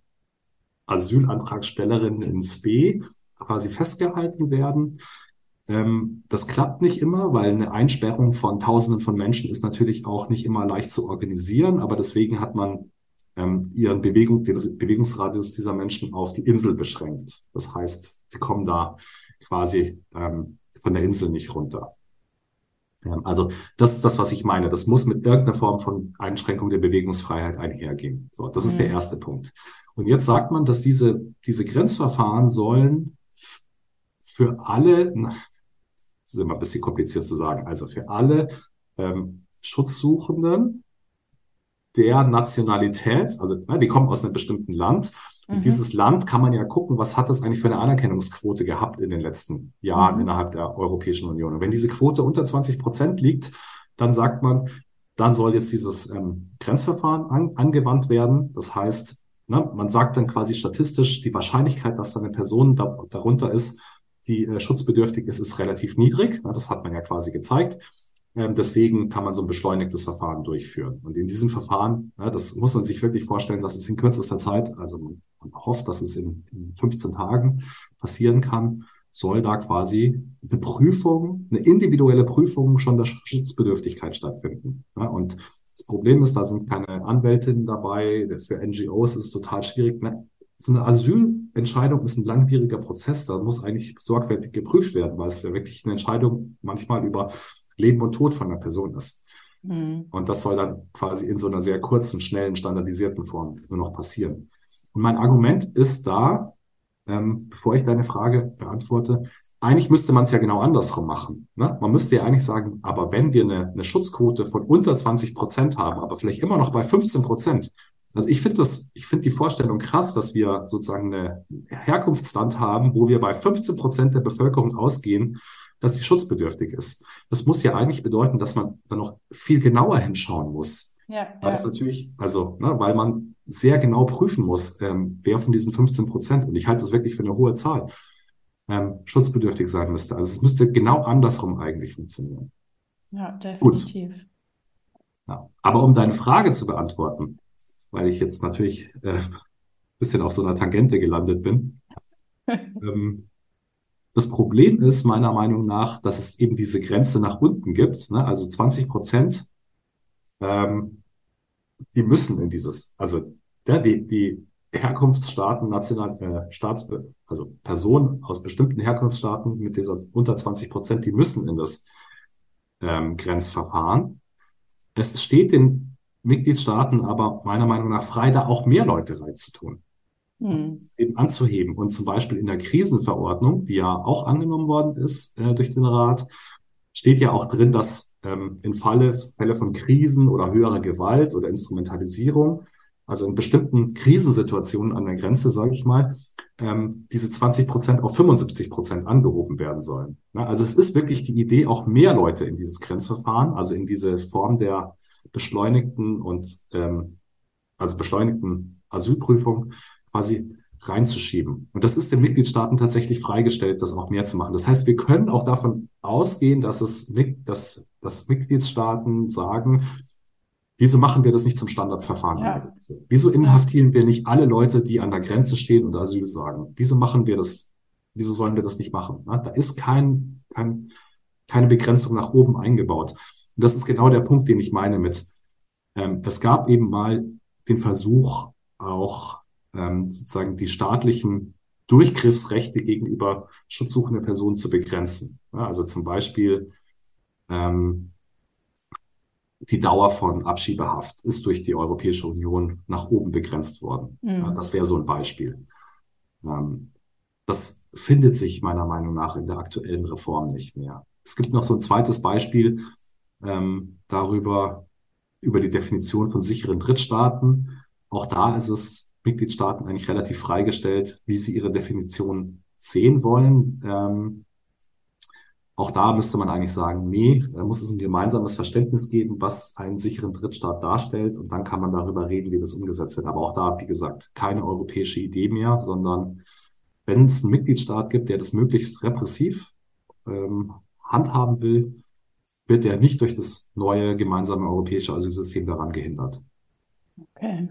Asylantragstellerinnen in Spee quasi festgehalten werden. Das klappt nicht immer, weil eine Einsperrung von Tausenden von Menschen ist natürlich auch nicht immer leicht zu organisieren, aber deswegen hat man den Bewegungsradius dieser Menschen auf die Insel beschränkt. Das heißt, sie kommen da quasi von der Insel nicht runter. Also das ist das, was ich meine. Das muss mit irgendeiner Form von Einschränkung der Bewegungsfreiheit einhergehen. So, das ist der erste Punkt. Und jetzt sagt man, dass diese Grenzverfahren sollen für alle, das ist immer ein bisschen kompliziert zu sagen, also für alle Schutzsuchenden der Nationalität, also die kommen aus einem bestimmten Land. Und dieses Land kann man ja gucken, was hat das eigentlich für eine Anerkennungsquote gehabt in den letzten Jahren innerhalb der Europäischen Union. Und wenn diese Quote unter 20% liegt, dann sagt man, dann soll jetzt dieses Grenzverfahren angewandt werden. Das heißt, man sagt dann quasi statistisch, die Wahrscheinlichkeit, dass da eine Person darunter ist, die schutzbedürftig ist, ist relativ niedrig. Das hat man ja quasi gezeigt. Deswegen kann man so ein beschleunigtes Verfahren durchführen. Und in diesem Verfahren, das muss man sich wirklich vorstellen, dass es in kürzester Zeit, also man hofft, dass es in 15 Tagen passieren kann, soll da quasi eine Prüfung, eine individuelle Prüfung schon der Schutzbedürftigkeit stattfinden. Ja, und das Problem ist, da sind keine Anwältinnen dabei. Für NGOs ist es total schwierig. So eine Asylentscheidung ist ein langwieriger Prozess. Da muss eigentlich sorgfältig geprüft werden, weil es ja wirklich eine Entscheidung manchmal über Leben und Tod von einer Person ist.
Mhm.
Und das soll dann quasi in so einer sehr kurzen, schnellen, standardisierten Form nur noch passieren. Und mein Argument ist da, bevor ich deine Frage beantworte, eigentlich müsste man es ja genau andersrum machen. Ne? Man müsste ja eigentlich sagen, aber wenn wir eine Schutzquote von unter 20% haben, aber vielleicht immer noch bei 15%. Also ich finde die Vorstellung krass, dass wir sozusagen eine Herkunftsland haben, wo wir bei 15% der Bevölkerung ausgehen, dass sie schutzbedürftig ist. Das muss ja eigentlich bedeuten, dass man dann noch viel genauer hinschauen muss.
Ja,
Weil es
ja.
natürlich, also, ne, weil man sehr genau prüfen muss, wer von diesen 15%, und ich halte das wirklich für eine hohe Zahl, schutzbedürftig sein müsste. Also es müsste genau andersrum eigentlich funktionieren.
Ja,
Gut,
definitiv.
ja. Aber um deine Frage zu beantworten, weil ich jetzt natürlich ein bisschen auf so einer Tangente gelandet bin, ähm, das Problem ist meiner Meinung nach, dass es eben diese Grenze nach unten gibt, ne? Also 20%, ähm, die müssen in dieses, also ja, die Herkunftsstaaten, also Personen aus bestimmten Herkunftsstaaten mit dieser unter 20%, die müssen in das Grenzverfahren. Es steht den Mitgliedstaaten aber meiner Meinung nach frei, da auch mehr Leute reinzutun,
Hm.
eben anzuheben. Und zum Beispiel in der Krisenverordnung, die ja auch angenommen worden ist durch den Rat, steht ja auch drin, dass in Fälle von Krisen oder höherer Gewalt oder Instrumentalisierung, also in bestimmten Krisensituationen an der Grenze, sage ich mal, diese 20% auf 75% angehoben werden sollen. Ja, also es ist wirklich die Idee, auch mehr Leute in dieses Grenzverfahren, also in diese Form der beschleunigten also beschleunigten Asylprüfung quasi reinzuschieben. Und das ist den Mitgliedstaaten tatsächlich freigestellt, das auch mehr zu machen. Das heißt, wir können auch davon ausgehen, dass Mitgliedstaaten sagen, wieso machen wir das nicht zum Standardverfahren an der
Ja,
Grenze? Wieso
ja,
inhaftieren wir nicht alle Leute, die an der Grenze stehen und Asyl sagen? Wieso machen wir das? Wieso sollen wir das nicht machen? Na, da ist keine Begrenzung nach oben eingebaut. Und das ist genau der Punkt, den ich meine mit, es gab eben mal den Versuch, auch sozusagen die staatlichen Durchgriffsrechte gegenüber schutzsuchender Personen zu begrenzen. Ja, also zum Beispiel ähm, die Dauer von Abschiebehaft ist durch die Europäische Union nach oben begrenzt worden. Ja,
hm.
das wäre so ein Beispiel. Ähm, Das findet sich meiner Meinung nach in der aktuellen Reform nicht mehr. Es gibt noch so ein zweites Beispiel über die Definition von sicheren Drittstaaten. Auch da ist es Mitgliedstaaten eigentlich relativ freigestellt, wie sie ihre Definition sehen wollen. Auch da müsste man eigentlich sagen, nee, da muss es ein gemeinsames Verständnis geben, was einen sicheren Drittstaat darstellt. Und dann kann man darüber reden, wie das umgesetzt wird. Aber auch da, wie gesagt, keine europäische Idee mehr, sondern wenn es einen Mitgliedstaat gibt, der das möglichst repressiv handhaben will, wird er nicht durch das neue gemeinsame europäische Asylsystem daran gehindert.
Okay.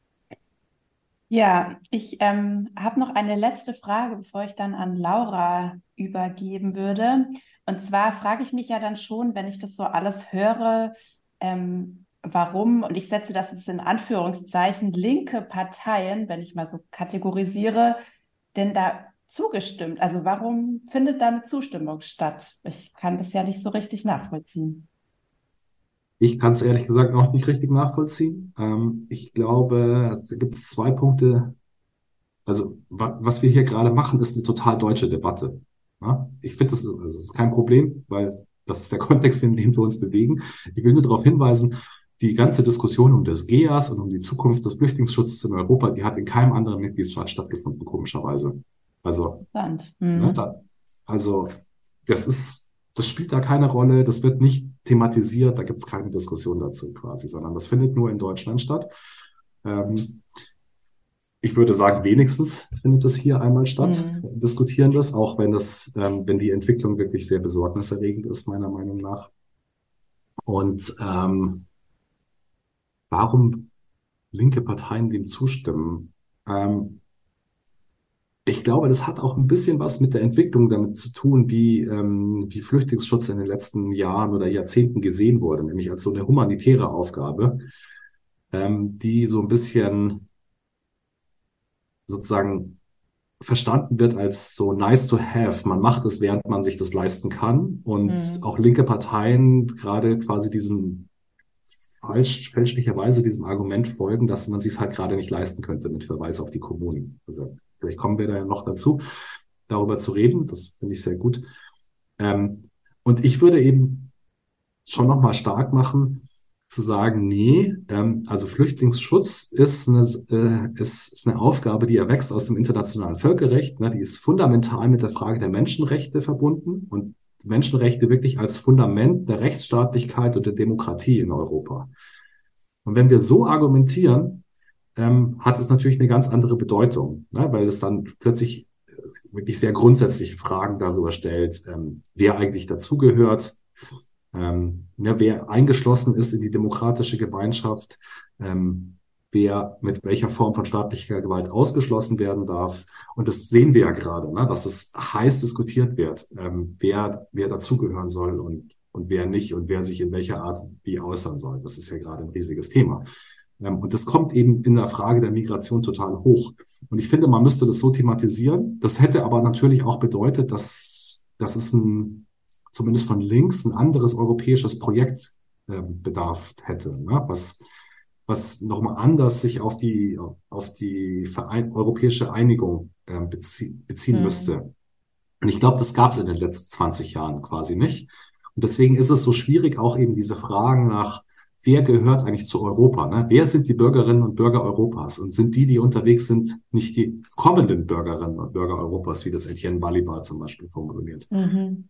Ja, ich habe noch eine letzte Frage, bevor ich dann an Laura übergeben würde. Und zwar frage ich mich ja dann schon, wenn ich das so alles höre, warum, und ich setze das jetzt in Anführungszeichen, linke Parteien, wenn ich mal so kategorisiere, denn da zugestimmt? Also warum findet da eine Zustimmung statt? Ich kann das ja nicht so richtig nachvollziehen.
Ich kann es ehrlich gesagt noch nicht richtig nachvollziehen. Ich glaube, es gibt zwei Punkte. Also, was wir hier gerade machen, ist eine total deutsche Debatte. Ja? Ich finde, das ist kein Problem, weil das ist der Kontext, in dem wir uns bewegen. Ich will nur darauf hinweisen, die ganze Diskussion um das GEAS und um die Zukunft des Flüchtlingsschutzes in Europa, die hat in keinem anderen Mitgliedstaat stattgefunden, komischerweise. Also,
Interessant.
ne,
Mhm.
also das spielt da keine Rolle, das wird nicht thematisiert, da gibt es keine Diskussion dazu quasi, sondern das findet nur in Deutschland statt. Ähm, Ich würde sagen, wenigstens findet es hier einmal statt,
Mhm.
diskutieren das, auch wenn die Entwicklung wirklich sehr besorgniserregend ist, meiner Meinung nach. Und warum linke Parteien dem zustimmen? Ähm, Ich glaube, das hat auch ein bisschen was mit der Entwicklung damit zu tun, wie Flüchtlingsschutz in den letzten Jahren oder Jahrzehnten gesehen wurde, nämlich als so eine humanitäre Aufgabe, die so ein bisschen sozusagen verstanden wird als so nice to have. Man macht es, während man sich das leisten kann. Und
Mhm.
auch linke Parteien gerade quasi fälschlicherweise diesem Argument folgen, dass man sich es halt gerade nicht leisten könnte, mit Verweis auf die Kommunen. Also vielleicht kommen wir da ja noch dazu, darüber zu reden. Das finde ich sehr gut. Und ich würde eben schon nochmal stark machen, zu sagen, nee, also Flüchtlingsschutz ist eine Aufgabe, die erwächst aus dem internationalen Völkerrecht. Ne? Die ist fundamental mit der Frage der Menschenrechte verbunden und Menschenrechte wirklich als Fundament der Rechtsstaatlichkeit und der Demokratie in Europa. Und wenn wir so argumentieren, hat es natürlich eine ganz andere Bedeutung, ne? Weil es dann plötzlich wirklich sehr grundsätzliche Fragen darüber stellt, wer eigentlich dazugehört, ja, wer eingeschlossen ist in die demokratische Gemeinschaft, wer mit welcher Form von staatlicher Gewalt ausgeschlossen werden darf. Und das sehen wir ja gerade, ne, dass es heiß diskutiert wird, wer dazugehören soll und wer nicht und wer sich in welcher Art wie äußern soll. Das ist ja gerade ein riesiges Thema. Und das kommt eben in der Frage der Migration total hoch. Und ich finde, man müsste das so thematisieren. Das hätte aber natürlich auch bedeutet, dass es zumindest von links ein anderes europäisches Projekt bedarf hätte, ne? Was nochmal anders sich auf die europäische Einigung beziehen
Mhm.
müsste. Und ich glaube, das gab es in den letzten 20 Jahren quasi nicht. Und deswegen ist es so schwierig, auch eben diese Fragen nach, wer gehört eigentlich zu Europa? Ne? Wer sind die Bürgerinnen und Bürger Europas? Und sind die, die unterwegs sind, nicht die kommenden Bürgerinnen und Bürger Europas, wie das Etienne Balibar zum Beispiel formuliert?
Mhm.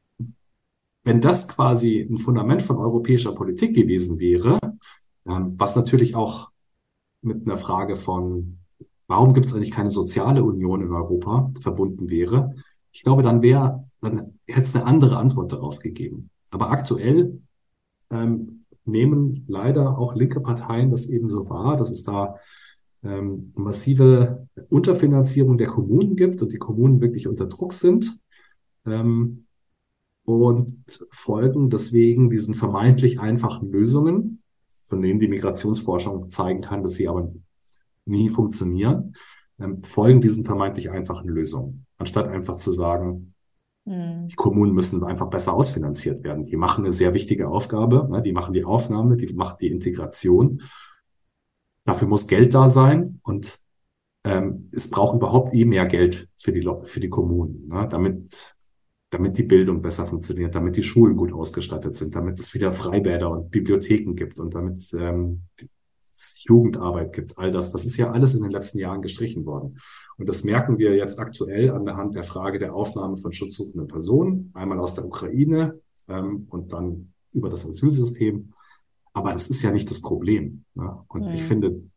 Wenn das quasi ein Fundament von europäischer Politik gewesen wäre, was natürlich auch mit einer Frage von, warum gibt es eigentlich keine soziale Union in Europa, verbunden wäre, ich glaube, dann hätte es eine andere Antwort darauf gegeben. Aber aktuell nehmen leider auch linke Parteien das eben so wahr, dass es da massive Unterfinanzierung der Kommunen gibt und die Kommunen wirklich unter Druck sind. Ähm, und folgen deswegen diesen vermeintlich einfachen Lösungen, von denen die Migrationsforschung zeigen kann, dass sie aber nie funktionieren, folgen diesen vermeintlich einfachen Lösungen, anstatt einfach zu sagen, die
Mhm.
Kommunen müssen einfach besser ausfinanziert werden. Die machen eine sehr wichtige Aufgabe, ne? Die machen die Aufnahme, die machen die Integration. Dafür muss Geld da sein und es braucht überhaupt mehr Geld für die Kommunen, ne? Damit die Bildung besser funktioniert, damit die Schulen gut ausgestattet sind, damit es wieder Freibäder und Bibliotheken gibt und damit es Jugendarbeit gibt. All das, das ist ja alles in den letzten Jahren gestrichen worden. Und das merken wir jetzt aktuell an der Hand der Frage der Aufnahme von schutzsuchenden Personen, einmal aus der Ukraine und dann über das Asylsystem. Aber es ist ja nicht das Problem. Ne? Und ich
Mhm.
finde,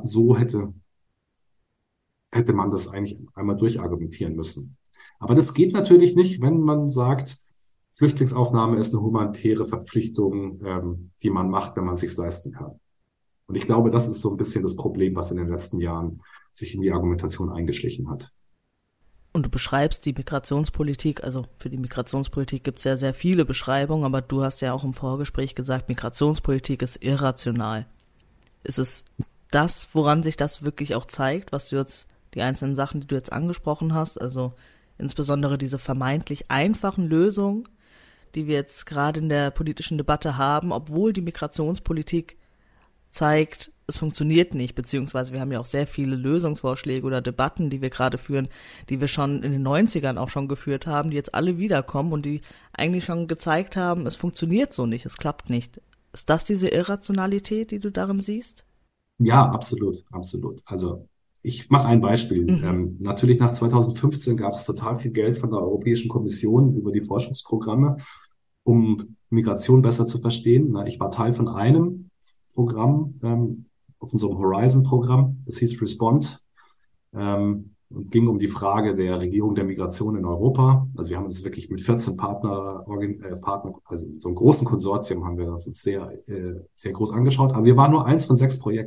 hätte man das eigentlich einmal durchargumentieren müssen. Aber das geht natürlich nicht, wenn man sagt, Flüchtlingsaufnahme ist eine humanitäre Verpflichtung, die man macht, wenn man es sich leisten kann. Und ich glaube, das ist so ein bisschen das Problem, was in den letzten Jahren sich in die Argumentation eingeschlichen hat.
Und du beschreibst die Migrationspolitik, also für die Migrationspolitik gibt es ja sehr viele Beschreibungen, aber du hast ja auch im Vorgespräch gesagt, Migrationspolitik ist irrational. Ist es das, woran sich das wirklich auch zeigt, was du jetzt, die einzelnen Sachen, die du jetzt angesprochen hast, also insbesondere diese vermeintlich einfachen Lösungen, die wir jetzt gerade in der politischen Debatte haben, obwohl die Migrationspolitik zeigt, es funktioniert nicht, beziehungsweise wir haben ja auch sehr viele Lösungsvorschläge oder Debatten, die wir gerade führen, die wir schon in den 90ern auch schon geführt haben, die jetzt alle wiederkommen und die eigentlich schon gezeigt haben, es funktioniert so nicht, es klappt nicht. Ist das diese Irrationalität, die du darin siehst?
Ja, absolut, absolut. Also ich mache ein Beispiel.
Mhm.
Natürlich nach 2015 gab es total viel Geld von der Europäischen Kommission über die Forschungsprogramme, um Migration besser zu verstehen. Na, ich war Teil von einem Programm, auf unserem Horizon-Programm. Das hieß Respond. Und ging um die Frage der Regierung der Migration in Europa. Also wir haben uns wirklich mit 14 Partner, also so einem großen Konsortium haben wir das uns sehr groß angeschaut. Aber wir waren nur eins von 6 Projekten.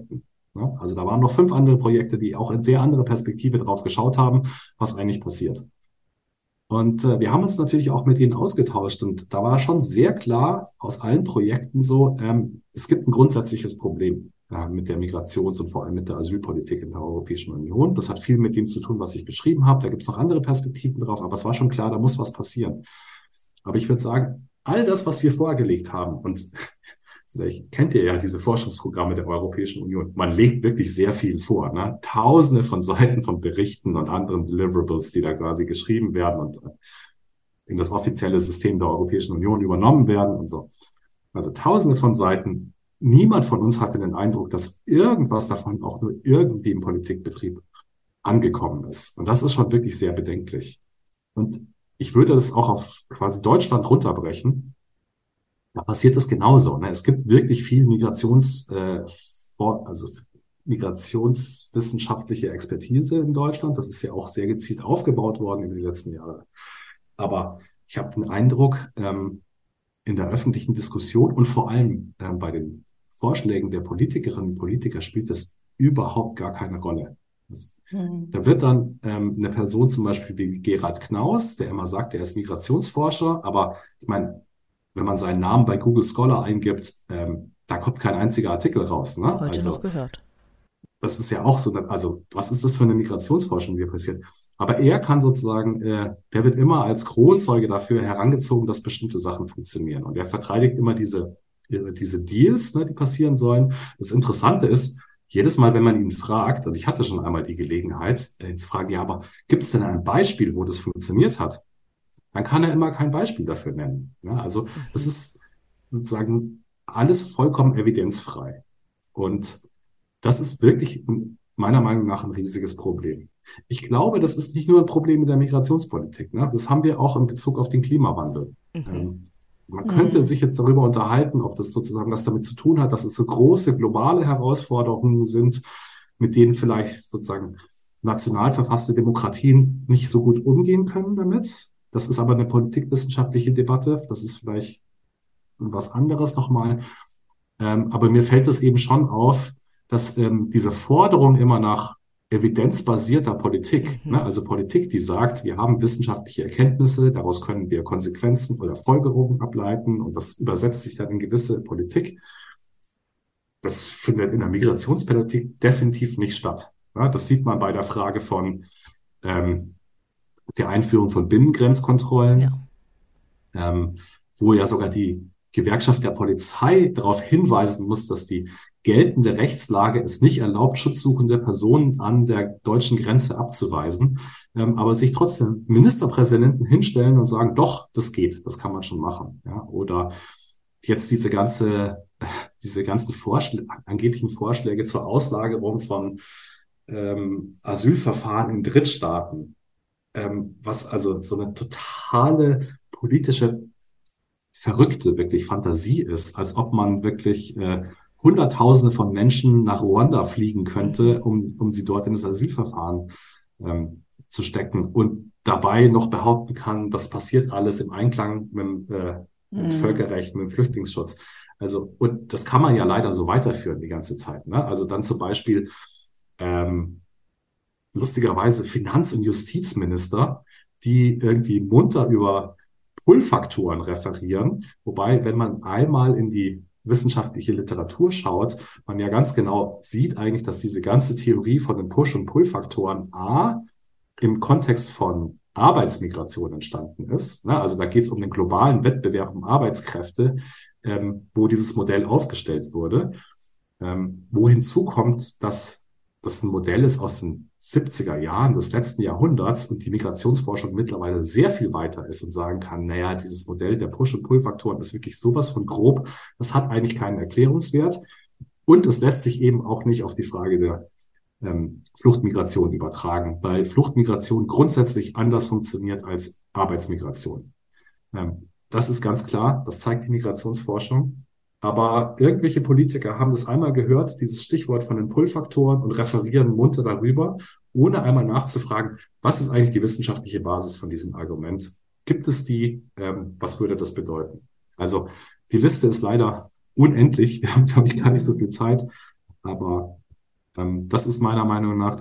Ne? Also da waren noch 5 andere Projekte, die auch in sehr andere Perspektive drauf geschaut haben, was eigentlich passiert. Und wir haben uns natürlich auch mit ihnen ausgetauscht und da war schon sehr klar aus allen Projekten so, es gibt ein grundsätzliches Problem mit der Migrations- und vor allem mit der Asylpolitik in der Europäischen Union. Das hat viel mit dem zu tun, was ich beschrieben habe. Da gibt es noch andere Perspektiven drauf, aber es war schon klar, da muss was passieren. Aber ich würde sagen, all das, was wir vorgelegt haben, und vielleicht kennt ihr ja diese Forschungsprogramme der Europäischen Union. Man legt wirklich sehr viel vor, ne? Tausende von Seiten von Berichten und anderen Deliverables, die da quasi geschrieben werden und in das offizielle System der Europäischen Union übernommen werden und so. Also Tausende von Seiten. Niemand von uns hatte den Eindruck, dass irgendwas davon auch nur irgendwie im Politikbetrieb angekommen ist. Und das ist schon wirklich sehr bedenklich. Und ich würde das auch auf quasi Deutschland runterbrechen. Da passiert es genauso. Ne? Es gibt wirklich viel also migrationswissenschaftliche Expertise in Deutschland. Das ist ja auch sehr gezielt aufgebaut worden in den letzten Jahren. Aber ich habe den Eindruck, in der öffentlichen Diskussion und vor allem bei den Vorschlägen der Politikerinnen und Politiker spielt das überhaupt gar keine Rolle. Da wird dann eine Person zum Beispiel wie Gerald Knaus, der immer sagt, er ist Migrationsforscher, aber ich meine, wenn man seinen Namen bei Google Scholar eingibt, da kommt kein einziger Artikel raus. Ne?
Heute noch
Also
gehört.
das ist ja auch so, also was ist das für eine Migrationsforschung, die hier passiert? Aber er kann sozusagen, der wird immer als Kronzeuge dafür herangezogen, dass bestimmte Sachen funktionieren. Und er verteidigt immer diese Deals, ne, die passieren sollen. Das Interessante ist, jedes Mal, wenn man ihn fragt, und ich hatte schon einmal die Gelegenheit, ihn zu fragen, ja, aber gibt es denn ein Beispiel, wo das funktioniert hat? Dann kann er immer kein Beispiel dafür nennen. Ja, also das ist sozusagen alles vollkommen evidenzfrei. Und das ist wirklich meiner Meinung nach ein riesiges Problem. Ich glaube, das ist nicht nur ein Problem in der Migrationspolitik. Ne? Das haben wir auch in Bezug auf den Klimawandel. Man könnte sich jetzt darüber unterhalten, ob das sozusagen was damit zu tun hat, dass es so große globale Herausforderungen sind, mit denen vielleicht sozusagen national verfasste Demokratien nicht so gut umgehen können damit. Das ist aber eine politikwissenschaftliche Debatte. Das ist vielleicht was anderes nochmal. Aber mir fällt es eben schon auf, dass diese Forderung immer nach evidenzbasierter Politik, ne, also Politik, die sagt, wir haben wissenschaftliche Erkenntnisse, daraus können wir Konsequenzen oder Folgerungen ableiten und das übersetzt sich dann in gewisse Politik. Das findet in der Migrationspolitik definitiv nicht statt. Ja, das sieht man bei der Frage von der Einführung von Binnengrenzkontrollen, wo ja sogar die Gewerkschaft der Polizei darauf hinweisen muss, dass die geltende Rechtslage es nicht erlaubt, schutzsuchende Personen an der deutschen Grenze abzuweisen, aber sich trotzdem Ministerpräsidenten hinstellen und sagen, doch, das geht, das kann man schon machen. Ja? Oder jetzt diese ganzen angeblichen Vorschläge zur Auslagerung von Asylverfahren in Drittstaaten, was also so eine totale politische verrückte, wirklich Fantasie ist, als ob man wirklich Hunderttausende von Menschen nach Ruanda fliegen könnte, um sie dort in das Asylverfahren zu stecken und dabei noch behaupten kann, das passiert alles im Einklang mit Völkerrecht, mit dem Flüchtlingsschutz. Also, und das kann man ja leider so weiterführen die ganze Zeit. Ne? Also dann zum Beispiel lustigerweise Finanz- und Justizminister, die irgendwie munter über Pull-Faktoren referieren. Wobei, wenn man einmal in die wissenschaftliche Literatur schaut, man ja ganz genau sieht eigentlich, dass diese ganze Theorie von den Push- und Pull-Faktoren im Kontext von Arbeitsmigration entstanden ist. Ne? Also da geht es um den globalen Wettbewerb um Arbeitskräfte, wo dieses Modell aufgestellt wurde. Wo hinzukommt, dass das ein Modell ist aus den 70er Jahren des letzten Jahrhunderts und die Migrationsforschung mittlerweile sehr viel weiter ist und sagen kann, naja, dieses Modell der Push- und Pull-Faktoren ist wirklich sowas von grob, das hat eigentlich keinen Erklärungswert und es lässt sich eben auch nicht auf die Frage der Fluchtmigration übertragen, weil Fluchtmigration grundsätzlich anders funktioniert als Arbeitsmigration. Das ist ganz klar, das zeigt die Migrationsforschung. Aber irgendwelche Politiker haben das einmal gehört, dieses Stichwort von den Pull-Faktoren und referieren munter darüber, ohne einmal nachzufragen, was ist eigentlich die wissenschaftliche Basis von diesem Argument? Gibt es die? Was würde das bedeuten? Also die Liste ist leider unendlich. Wir haben, glaube ich, gar nicht so viel Zeit. Aber Das ist meiner Meinung nach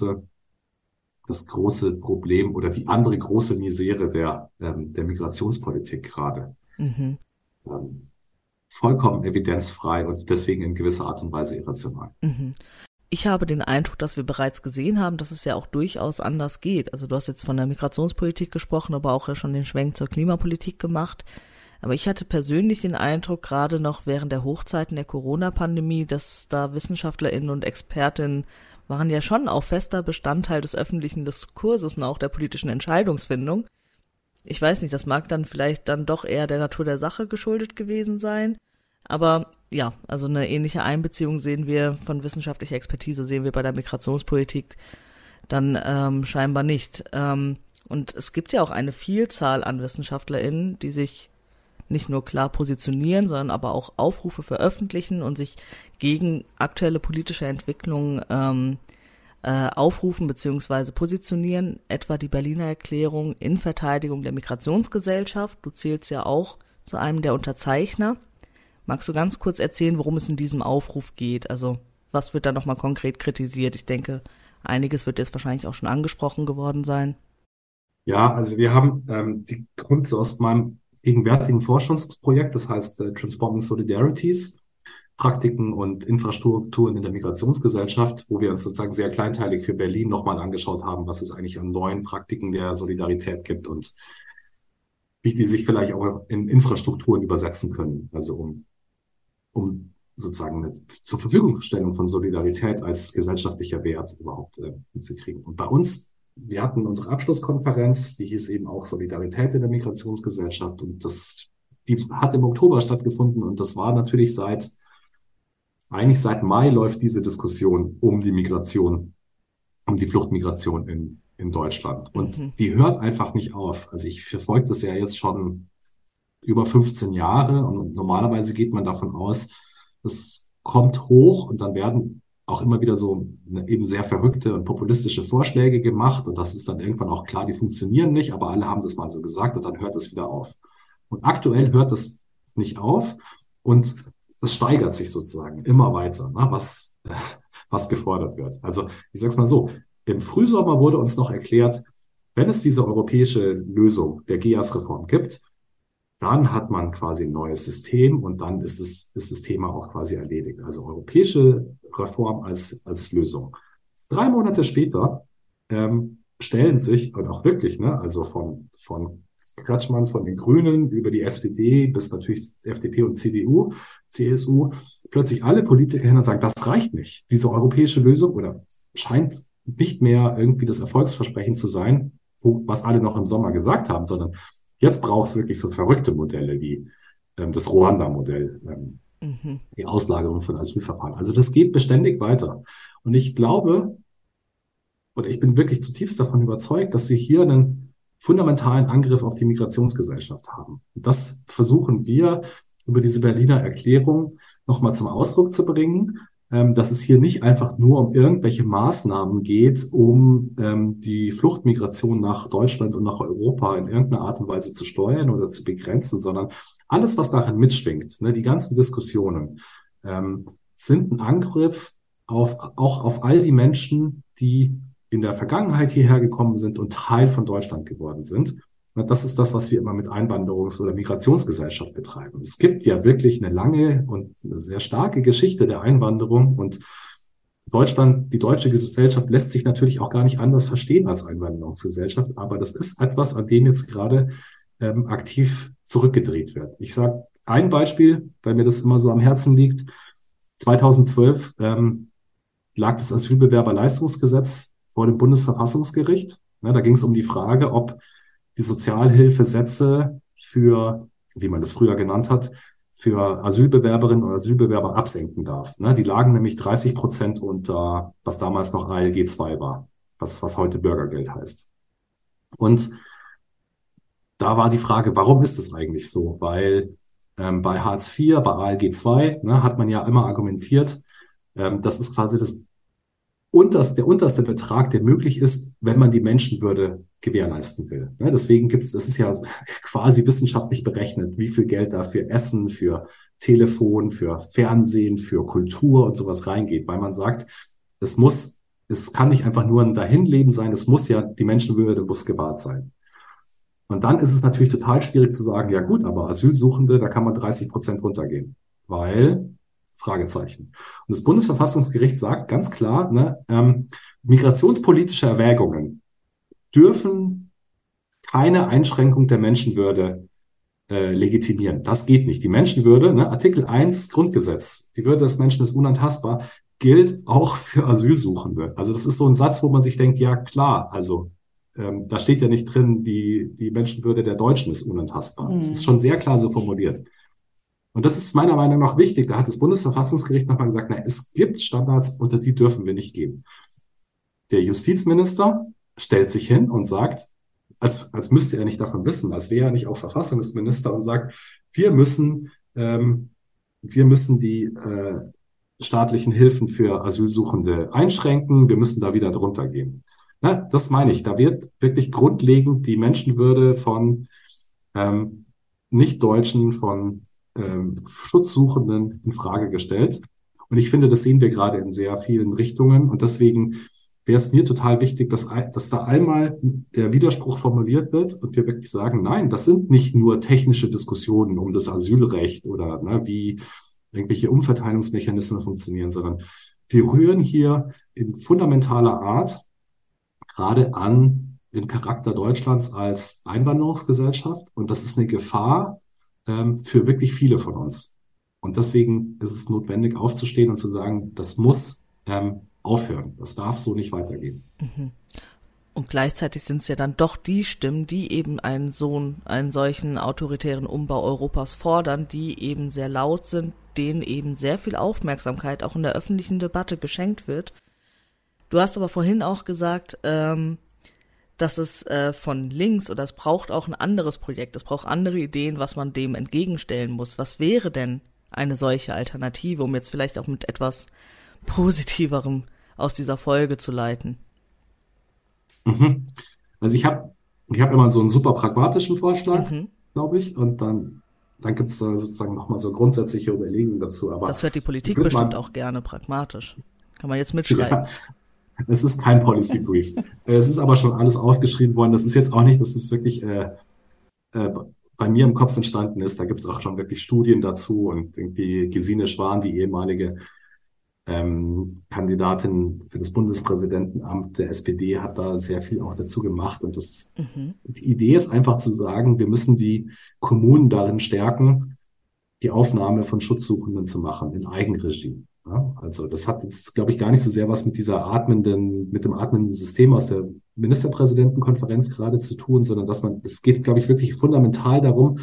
das große Problem oder die andere große Misere der Migrationspolitik gerade.
Mhm.
Ähm, Vollkommen evidenzfrei und deswegen in gewisser Art und Weise irrational.
Mhm. Ich habe den Eindruck, dass wir bereits gesehen haben, dass es ja auch durchaus anders geht. Also du hast jetzt von der Migrationspolitik gesprochen, aber auch ja schon den Schwenk zur Klimapolitik gemacht. Aber ich hatte persönlich den Eindruck, gerade noch während der Hochzeiten der Corona-Pandemie, dass da WissenschaftlerInnen und ExpertInnen waren ja schon auch fester Bestandteil des öffentlichen Diskurses und auch der politischen Entscheidungsfindung. Ich weiß nicht, das mag dann vielleicht dann doch eher der Natur der Sache geschuldet gewesen sein. Aber ja, also eine ähnliche Einbeziehung sehen wir von wissenschaftlicher Expertise, sehen wir bei der Migrationspolitik dann scheinbar nicht. Und es gibt ja auch eine Vielzahl an WissenschaftlerInnen, die sich nicht nur klar positionieren, sondern aber auch Aufrufe veröffentlichen und sich gegen aktuelle politische Entwicklungen aufrufen bzw. positionieren, etwa die Berliner Erklärung in Verteidigung der Migrationsgesellschaft. Du zählst ja auch zu einem der Unterzeichner. Magst du ganz kurz erzählen, worum es in diesem Aufruf geht? Also was wird da nochmal konkret kritisiert? Ich denke, einiges wird jetzt wahrscheinlich auch schon angesprochen geworden sein.
Ja, also wir haben die Grund aus meinem gegenwärtigen Forschungsprojekt, das heißt Transforming Solidarities, Praktiken und Infrastrukturen in der Migrationsgesellschaft, wo wir uns sozusagen sehr kleinteilig für Berlin nochmal angeschaut haben, was es eigentlich an neuen Praktiken der Solidarität gibt und wie die sich vielleicht auch in Infrastrukturen übersetzen können. Also um sozusagen eine zur Verfügungstellung von Solidarität als gesellschaftlicher Wert überhaupt hinzukriegen. Und bei uns, wir hatten unsere Abschlusskonferenz, die hieß eben auch Solidarität in der Migrationsgesellschaft und die hat im Oktober stattgefunden und das war natürlich eigentlich seit Mai läuft diese Diskussion um die Migration, um die Fluchtmigration in Deutschland. Und
Mhm.
die hört einfach nicht auf. Also ich verfolge das ja jetzt schon über 15 Jahre und normalerweise geht man davon aus, es kommt hoch und dann werden auch immer wieder so eben sehr verrückte und populistische Vorschläge gemacht und das ist dann irgendwann auch klar, die funktionieren nicht, aber alle haben das mal so gesagt und dann hört es wieder auf. Und aktuell hört es nicht auf und es steigert sich sozusagen immer weiter, ne, was gefordert wird. Also ich sage es mal so, im Frühsommer wurde uns noch erklärt, wenn es diese europäische Lösung der GEAS-Reform gibt, dann hat man quasi ein neues System und dann ist das Thema auch quasi erledigt. Also europäische Reform als Lösung. 3 Monate später stellen sich, und auch wirklich, ne, also von Kretschmann, von den Grünen über die SPD bis natürlich FDP und CDU, CSU, plötzlich alle Politiker hin und sagen, das reicht nicht. Diese europäische Lösung oder scheint nicht mehr irgendwie das Erfolgsversprechen zu sein, was alle noch im Sommer gesagt haben, sondern jetzt braucht es wirklich so verrückte Modelle wie das Ruanda-Modell,
Mhm.
die Auslagerung von Asylverfahren. Also das geht beständig weiter. Und ich glaube, oder ich bin wirklich zutiefst davon überzeugt, dass wir hier einen fundamentalen Angriff auf die Migrationsgesellschaft haben. Und das versuchen wir über diese Berliner Erklärung nochmal zum Ausdruck zu bringen, dass es hier nicht einfach nur um irgendwelche Maßnahmen geht, um die Fluchtmigration nach Deutschland und nach Europa in irgendeiner Art und Weise zu steuern oder zu begrenzen, sondern alles, was darin mitschwingt, ne, die ganzen Diskussionen, sind ein Angriff auch auf all die Menschen, die in der Vergangenheit hierher gekommen sind und Teil von Deutschland geworden sind. Und das ist das, was wir immer mit Einwanderungs- oder Migrationsgesellschaft betreiben. Es gibt ja wirklich eine lange und eine sehr starke Geschichte der Einwanderung und Deutschland, die deutsche Gesellschaft lässt sich natürlich auch gar nicht anders verstehen als Einwanderungsgesellschaft, aber das ist etwas, an dem jetzt gerade aktiv zurückgedreht wird. Ich sage ein Beispiel, weil mir das immer so am Herzen liegt. 2012 lag das Asylbewerberleistungsgesetz vor dem Bundesverfassungsgericht. Da ging es um die Frage, ob die Sozialhilfesätze für, wie man das früher genannt hat, für Asylbewerberinnen und Asylbewerber absenken darf. Die lagen nämlich 30% unter, was damals noch ALG II war, was heute Bürgergeld heißt. Und da war die Frage, warum ist es eigentlich so? Weil bei Hartz IV, bei ALG II, hat man ja immer argumentiert, das ist quasi der unterste Betrag, der möglich ist, wenn man die Menschenwürde gewährleisten will. Deswegen das ist ja quasi wissenschaftlich berechnet, wie viel Geld da für Essen, für Telefon, für Fernsehen, für Kultur und sowas reingeht, weil man sagt, es kann nicht einfach nur ein Dahinleben sein, es muss ja, die Menschenwürde muss gewahrt sein. Und dann ist es natürlich total schwierig zu sagen, ja gut, aber Asylsuchende, da kann man 30% runtergehen, weil, Fragezeichen. Und das Bundesverfassungsgericht sagt ganz klar, ne, migrationspolitische Erwägungen dürfen keine Einschränkung der Menschenwürde legitimieren. Das geht nicht. Die Menschenwürde, ne, Artikel 1 Grundgesetz, die Würde des Menschen ist unantastbar, gilt auch für Asylsuchende. Also das ist so ein Satz, wo man sich denkt, ja klar, also da steht ja nicht drin, die Menschenwürde der Deutschen ist unantastbar. Das ist schon sehr klar so formuliert. Und das ist meiner Meinung nach wichtig. Da hat das Bundesverfassungsgericht nochmal gesagt, na, es gibt Standards, unter die dürfen wir nicht gehen. Der Justizminister stellt sich hin und sagt, als müsste er nicht davon wissen, als wäre er nicht auch Verfassungsminister und sagt, wir müssen die staatlichen Hilfen für Asylsuchende einschränken, wir müssen da wieder drunter gehen. Na, das meine ich. Da wird wirklich grundlegend die Menschenwürde von Nicht-Deutschen, von Schutzsuchenden in Frage gestellt. Und ich finde, das sehen wir gerade in sehr vielen Richtungen. Und deswegen wäre es mir total wichtig, dass da einmal der Widerspruch formuliert wird und wir wirklich sagen, nein, das sind nicht nur technische Diskussionen um das Asylrecht oder wie irgendwelche Umverteilungsmechanismen funktionieren, sondern wir rühren hier in fundamentaler Art gerade an dem Charakter Deutschlands als Einwanderungsgesellschaft. Und das ist eine Gefahr für wirklich viele von uns. Und deswegen ist es notwendig, aufzustehen und zu sagen, das muss aufhören. Das darf so nicht weitergehen.
Und gleichzeitig sind es ja dann doch die Stimmen, die eben einen solchen autoritären Umbau Europas fordern, die eben sehr laut sind, denen eben sehr viel Aufmerksamkeit auch in der öffentlichen Debatte geschenkt wird. Du hast aber vorhin auch gesagt, dass es von links oder es braucht auch ein anderes Projekt, es braucht andere Ideen, was man dem entgegenstellen muss. Was wäre denn eine solche Alternative, um jetzt vielleicht auch mit etwas Positiverem aus dieser Folge zu leiten?
Also ich hab immer so einen super pragmatischen Vorschlag, glaube ich, und dann gibt es sozusagen nochmal so grundsätzliche Überlegungen dazu. Aber
das hört die Politik bestimmt auch gerne pragmatisch. Kann man jetzt mitschreiben.
Ja, es ist kein Policy Brief. Es ist aber schon alles aufgeschrieben worden. Das ist jetzt auch nicht, dass es wirklich bei mir im Kopf entstanden ist. Da gibt es auch schon wirklich Studien dazu und irgendwie Gesine Schwan, die ehemalige Kandidatin für das Bundespräsidentenamt der SPD, hat da sehr viel auch dazu gemacht. Und die Idee ist einfach zu sagen, wir müssen die Kommunen darin stärken, die Aufnahme von Schutzsuchenden zu machen in Eigenregie. Ja, also das hat jetzt, glaube ich, gar nicht so sehr was mit dem atmenden System aus der Ministerpräsidentenkonferenz gerade zu tun, sondern es geht, glaube ich, wirklich fundamental darum,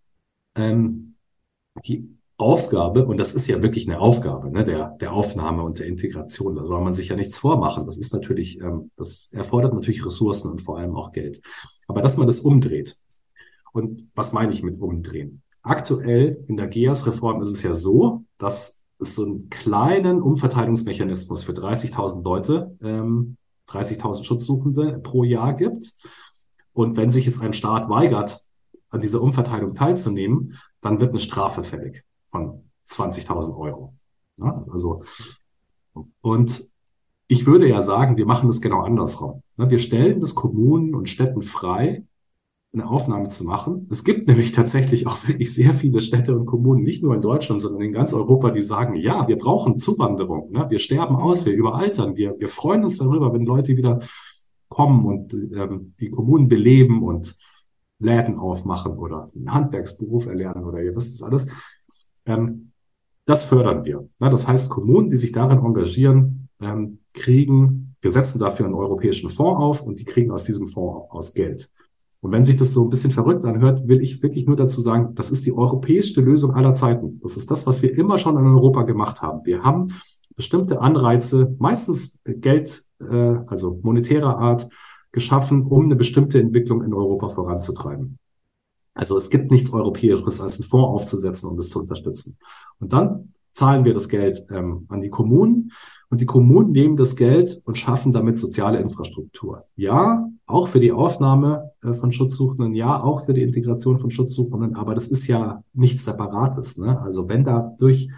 die Aufgabe, und das ist ja wirklich eine Aufgabe, ne, der Aufnahme und der Integration, da soll man sich ja nichts vormachen. Das ist natürlich, das erfordert natürlich Ressourcen und vor allem auch Geld. Aber dass man das umdreht. Und was meine ich mit umdrehen? Aktuell in der GEAS-Reform ist es ja so, dass es so einen kleinen Umverteilungsmechanismus für 30.000 Leute, 30.000 Schutzsuchende pro Jahr gibt. Und wenn sich jetzt ein Staat weigert, an dieser Umverteilung teilzunehmen, dann wird eine Strafe fällig von 20.000 Euro. Ja, also, und ich würde ja sagen, wir machen das genau andersrum. Wir stellen das Kommunen und Städten frei, eine Aufnahme zu machen. Es gibt nämlich tatsächlich auch wirklich sehr viele Städte und Kommunen, nicht nur in Deutschland, sondern in ganz Europa, die sagen, ja, wir brauchen Zuwanderung. Wir sterben aus, wir überaltern. Wir freuen uns darüber, wenn Leute wieder kommen und die Kommunen beleben und Läden aufmachen oder einen Handwerksberuf erlernen oder ihr wisst es alles. Das fördern wir. Das heißt, Kommunen, die sich darin engagieren, wir setzen dafür einen europäischen Fonds auf und die kriegen aus diesem Fonds aus Geld. Und wenn sich das so ein bisschen verrückt anhört, will ich wirklich nur dazu sagen, das ist die europäischste Lösung aller Zeiten. Das ist das, was wir immer schon in Europa gemacht haben. Wir haben bestimmte Anreize, meistens Geld, also monetärer Art, geschaffen, um eine bestimmte Entwicklung in Europa voranzutreiben. Also es gibt nichts Europäisches, als einen Fonds aufzusetzen, um das zu unterstützen. Und dann zahlen wir das Geld an die Kommunen und die Kommunen nehmen das Geld und schaffen damit soziale Infrastruktur. Ja, auch für die Aufnahme von Schutzsuchenden, ja, auch für die Integration von Schutzsuchenden, aber das ist ja nichts Separates. Ne? Also wenn da durch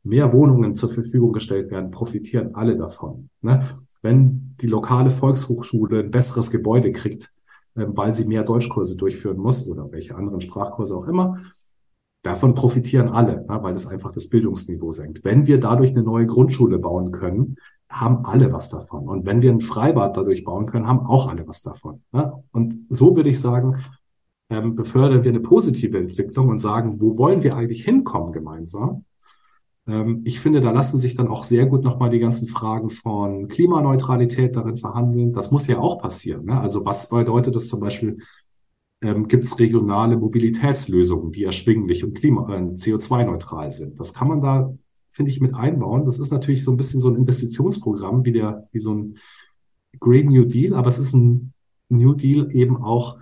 mehr Wohnungen zur Verfügung gestellt werden, profitieren alle davon. Ne? Wenn die lokale Volkshochschule ein besseres Gebäude kriegt, weil sie mehr Deutschkurse durchführen muss oder welche anderen Sprachkurse auch immer, davon profitieren alle, ne? Weil es einfach das Bildungsniveau senkt. Wenn wir dadurch eine neue Grundschule bauen können, haben alle was davon. Und wenn wir ein Freibad dadurch bauen können, haben auch alle was davon. Ne? Und so würde ich sagen, befördern wir eine positive Entwicklung und sagen, wo wollen wir eigentlich hinkommen gemeinsam? Ich finde, da lassen sich dann auch sehr gut nochmal die ganzen Fragen von Klimaneutralität darin verhandeln. Das muss ja auch passieren. Ne? Also was bedeutet das zum Beispiel? Gibt es regionale Mobilitätslösungen, die erschwinglich und CO2-neutral sind? Das kann man da, finde ich, mit einbauen. Das ist natürlich so ein bisschen so ein Investitionsprogramm wie so ein Green New Deal, aber es ist ein New Deal eben auch,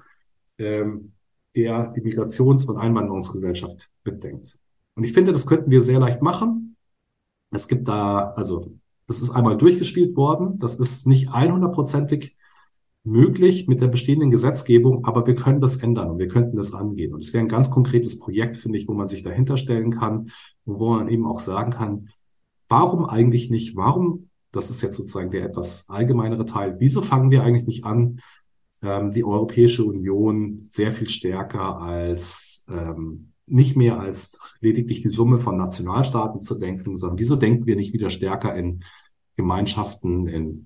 der die Migrations- und Einwanderungsgesellschaft mitdenkt. Und ich finde, das könnten wir sehr leicht machen. Es gibt da, also das ist einmal durchgespielt worden. Das ist nicht 100%ig möglich mit der bestehenden Gesetzgebung, aber wir können das ändern und wir könnten das angehen. Und es wäre ein ganz konkretes Projekt, finde ich, wo man sich dahinter stellen kann und wo man eben auch sagen kann, warum eigentlich nicht, das ist jetzt sozusagen der etwas allgemeinere Teil, wieso fangen wir eigentlich nicht an, die Europäische Union sehr viel stärker als nicht mehr als lediglich die Summe von Nationalstaaten zu denken, sondern wieso denken wir nicht wieder stärker in Gemeinschaften, in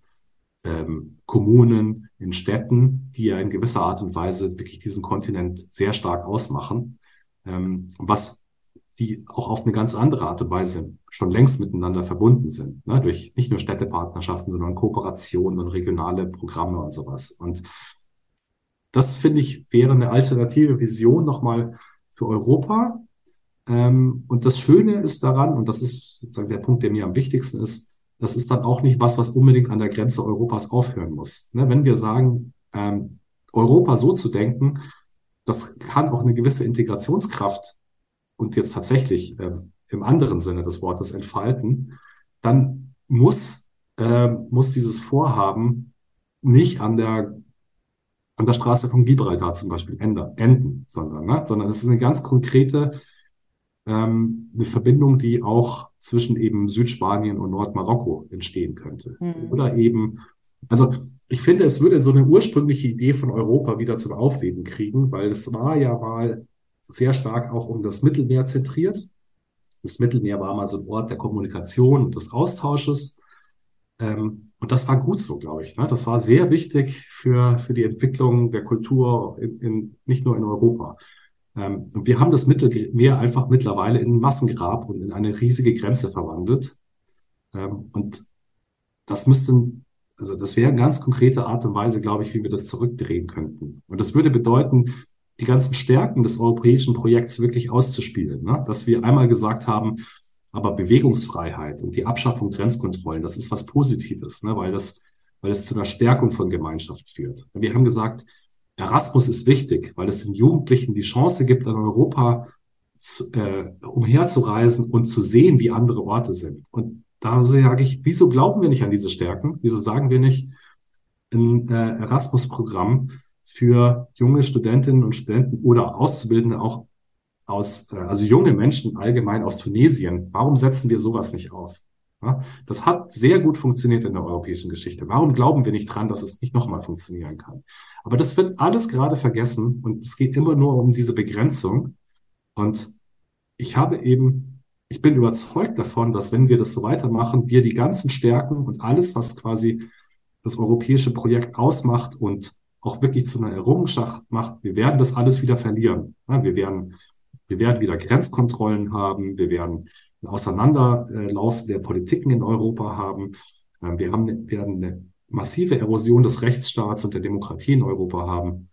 Kommunen, in Städten, die ja in gewisser Art und Weise wirklich diesen Kontinent sehr stark ausmachen, was die auch auf eine ganz andere Art und Weise schon längst miteinander verbunden sind, ne? Durch nicht nur Städtepartnerschaften, sondern Kooperationen und regionale Programme und sowas. Und das, finde ich, wäre eine alternative Vision nochmal für Europa. Und das Schöne ist daran, und das ist sozusagen der Punkt, der mir am wichtigsten ist, das ist dann auch nicht was unbedingt an der Grenze Europas aufhören muss. Ne? Wenn wir sagen, Europa so zu denken, das kann auch eine gewisse Integrationskraft und jetzt tatsächlich im anderen Sinne des Wortes entfalten, dann muss dieses Vorhaben nicht an der Straße von Gibraltar zum Beispiel enden, sondern es ist eine ganz konkrete eine Verbindung, die auch zwischen eben Südspanien und Nordmarokko entstehen könnte. Oder eben, also ich finde, es würde so eine ursprüngliche Idee von Europa wieder zum Aufleben kriegen, weil es war ja mal sehr stark auch um das Mittelmeer zentriert. Das Mittelmeer war mal so ein Ort der Kommunikation und des Austausches. Und das war gut so, glaube ich. Ne? Das war sehr wichtig für die Entwicklung der Kultur nicht nur in Europa. Und wir haben das Mittelmeer einfach mittlerweile in ein Massengrab und in eine riesige Grenze verwandelt. Und das wäre eine ganz konkrete Art und Weise, glaube ich, wie wir das zurückdrehen könnten. Und das würde bedeuten, die ganzen Stärken des europäischen Projekts wirklich auszuspielen. Ne? Dass wir einmal gesagt haben, aber Bewegungsfreiheit und die Abschaffung Grenzkontrollen, das ist was Positives, ne? Weil es zu einer Stärkung von Gemeinschaft führt. Wir haben gesagt, Erasmus ist wichtig, weil es den Jugendlichen die Chance gibt, in Europa umherzureisen und zu sehen, wie andere Orte sind. Und da sage ich, wieso glauben wir nicht an diese Stärken? Wieso sagen wir nicht, ein Erasmus-Programm für junge Studentinnen und Studenten oder Auszubildende auch also junge Menschen allgemein aus Tunesien, warum setzen wir sowas nicht auf? Ja, das hat sehr gut funktioniert in der europäischen Geschichte. Warum glauben wir nicht dran, dass es nicht nochmal funktionieren kann? Aber das wird alles gerade vergessen und es geht immer nur um diese Begrenzung. Und ich bin überzeugt davon, dass wenn wir das so weitermachen, wir die ganzen Stärken und alles, was quasi das europäische Projekt ausmacht und auch wirklich zu einer Errungenschaft macht, wir werden das alles wieder verlieren. Ja, wir werden wieder Grenzkontrollen haben, wir werden ein Auseinanderlaufen der Politiken in Europa haben, wir werden eine massive Erosion des Rechtsstaats und der Demokratie in Europa haben.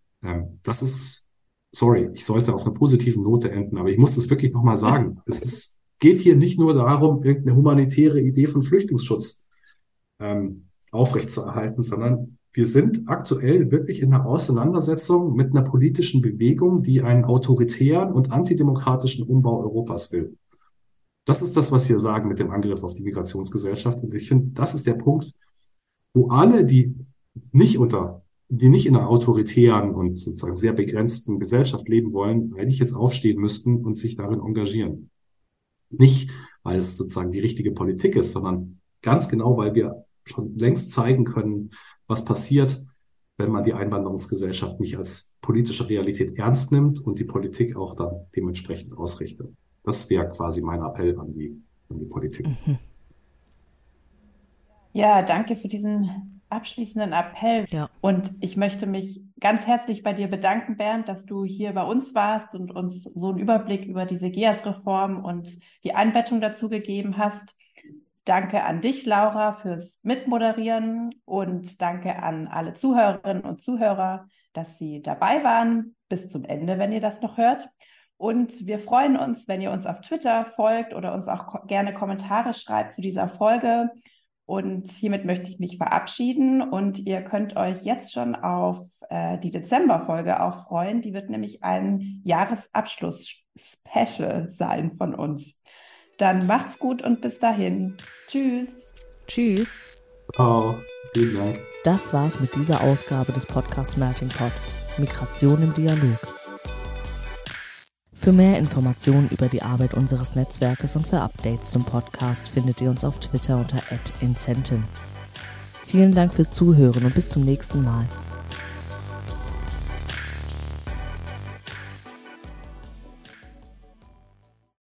Ich sollte auf einer positiven Note enden, aber ich muss das wirklich nochmal sagen. Geht hier nicht nur darum, irgendeine humanitäre Idee von Flüchtlingsschutz aufrechtzuerhalten, sondern wir sind aktuell wirklich in einer Auseinandersetzung mit einer politischen Bewegung, die einen autoritären und antidemokratischen Umbau Europas will. Das ist das, was wir sagen mit dem Angriff auf die Migrationsgesellschaft. Und ich finde, das ist der Punkt, wo alle, die nicht in einer autoritären und sozusagen sehr begrenzten Gesellschaft leben wollen, eigentlich jetzt aufstehen müssten und sich darin engagieren. Nicht, weil es sozusagen die richtige Politik ist, sondern ganz genau, weil wir schon längst zeigen können, was passiert, wenn man die Einwanderungsgesellschaft nicht als politische Realität ernst nimmt und die Politik auch dann dementsprechend ausrichtet. Das wäre quasi mein Appell an die Politik.
Ja, danke für diesen abschließenden Appell.
Ja.
Und ich möchte mich ganz herzlich bei dir bedanken, Bernd, dass du hier bei uns warst und uns so einen Überblick über diese GEAS-Reform und die Einbettung dazu gegeben hast. Danke an dich, Laura, fürs Mitmoderieren und danke an alle Zuhörerinnen und Zuhörer, dass sie dabei waren. Bis zum Ende, wenn ihr das noch hört. Und wir freuen uns, wenn ihr uns auf Twitter folgt oder uns auch gerne Kommentare schreibt zu dieser Folge. Und hiermit möchte ich mich verabschieden und ihr könnt euch jetzt schon auf die Dezemberfolge auch freuen. Die wird nämlich ein Jahresabschluss-Special sein von uns. Dann macht's gut und bis dahin. Tschüss.
Tschüss.
Ciao. Vielen Dank.
Das war's mit dieser Ausgabe des Podcasts Melting Pot. Migration im Dialog. Für mehr Informationen über die Arbeit unseres Netzwerkes und für Updates zum Podcast findet ihr uns auf Twitter unter @incentin. Vielen Dank fürs Zuhören und bis zum nächsten Mal.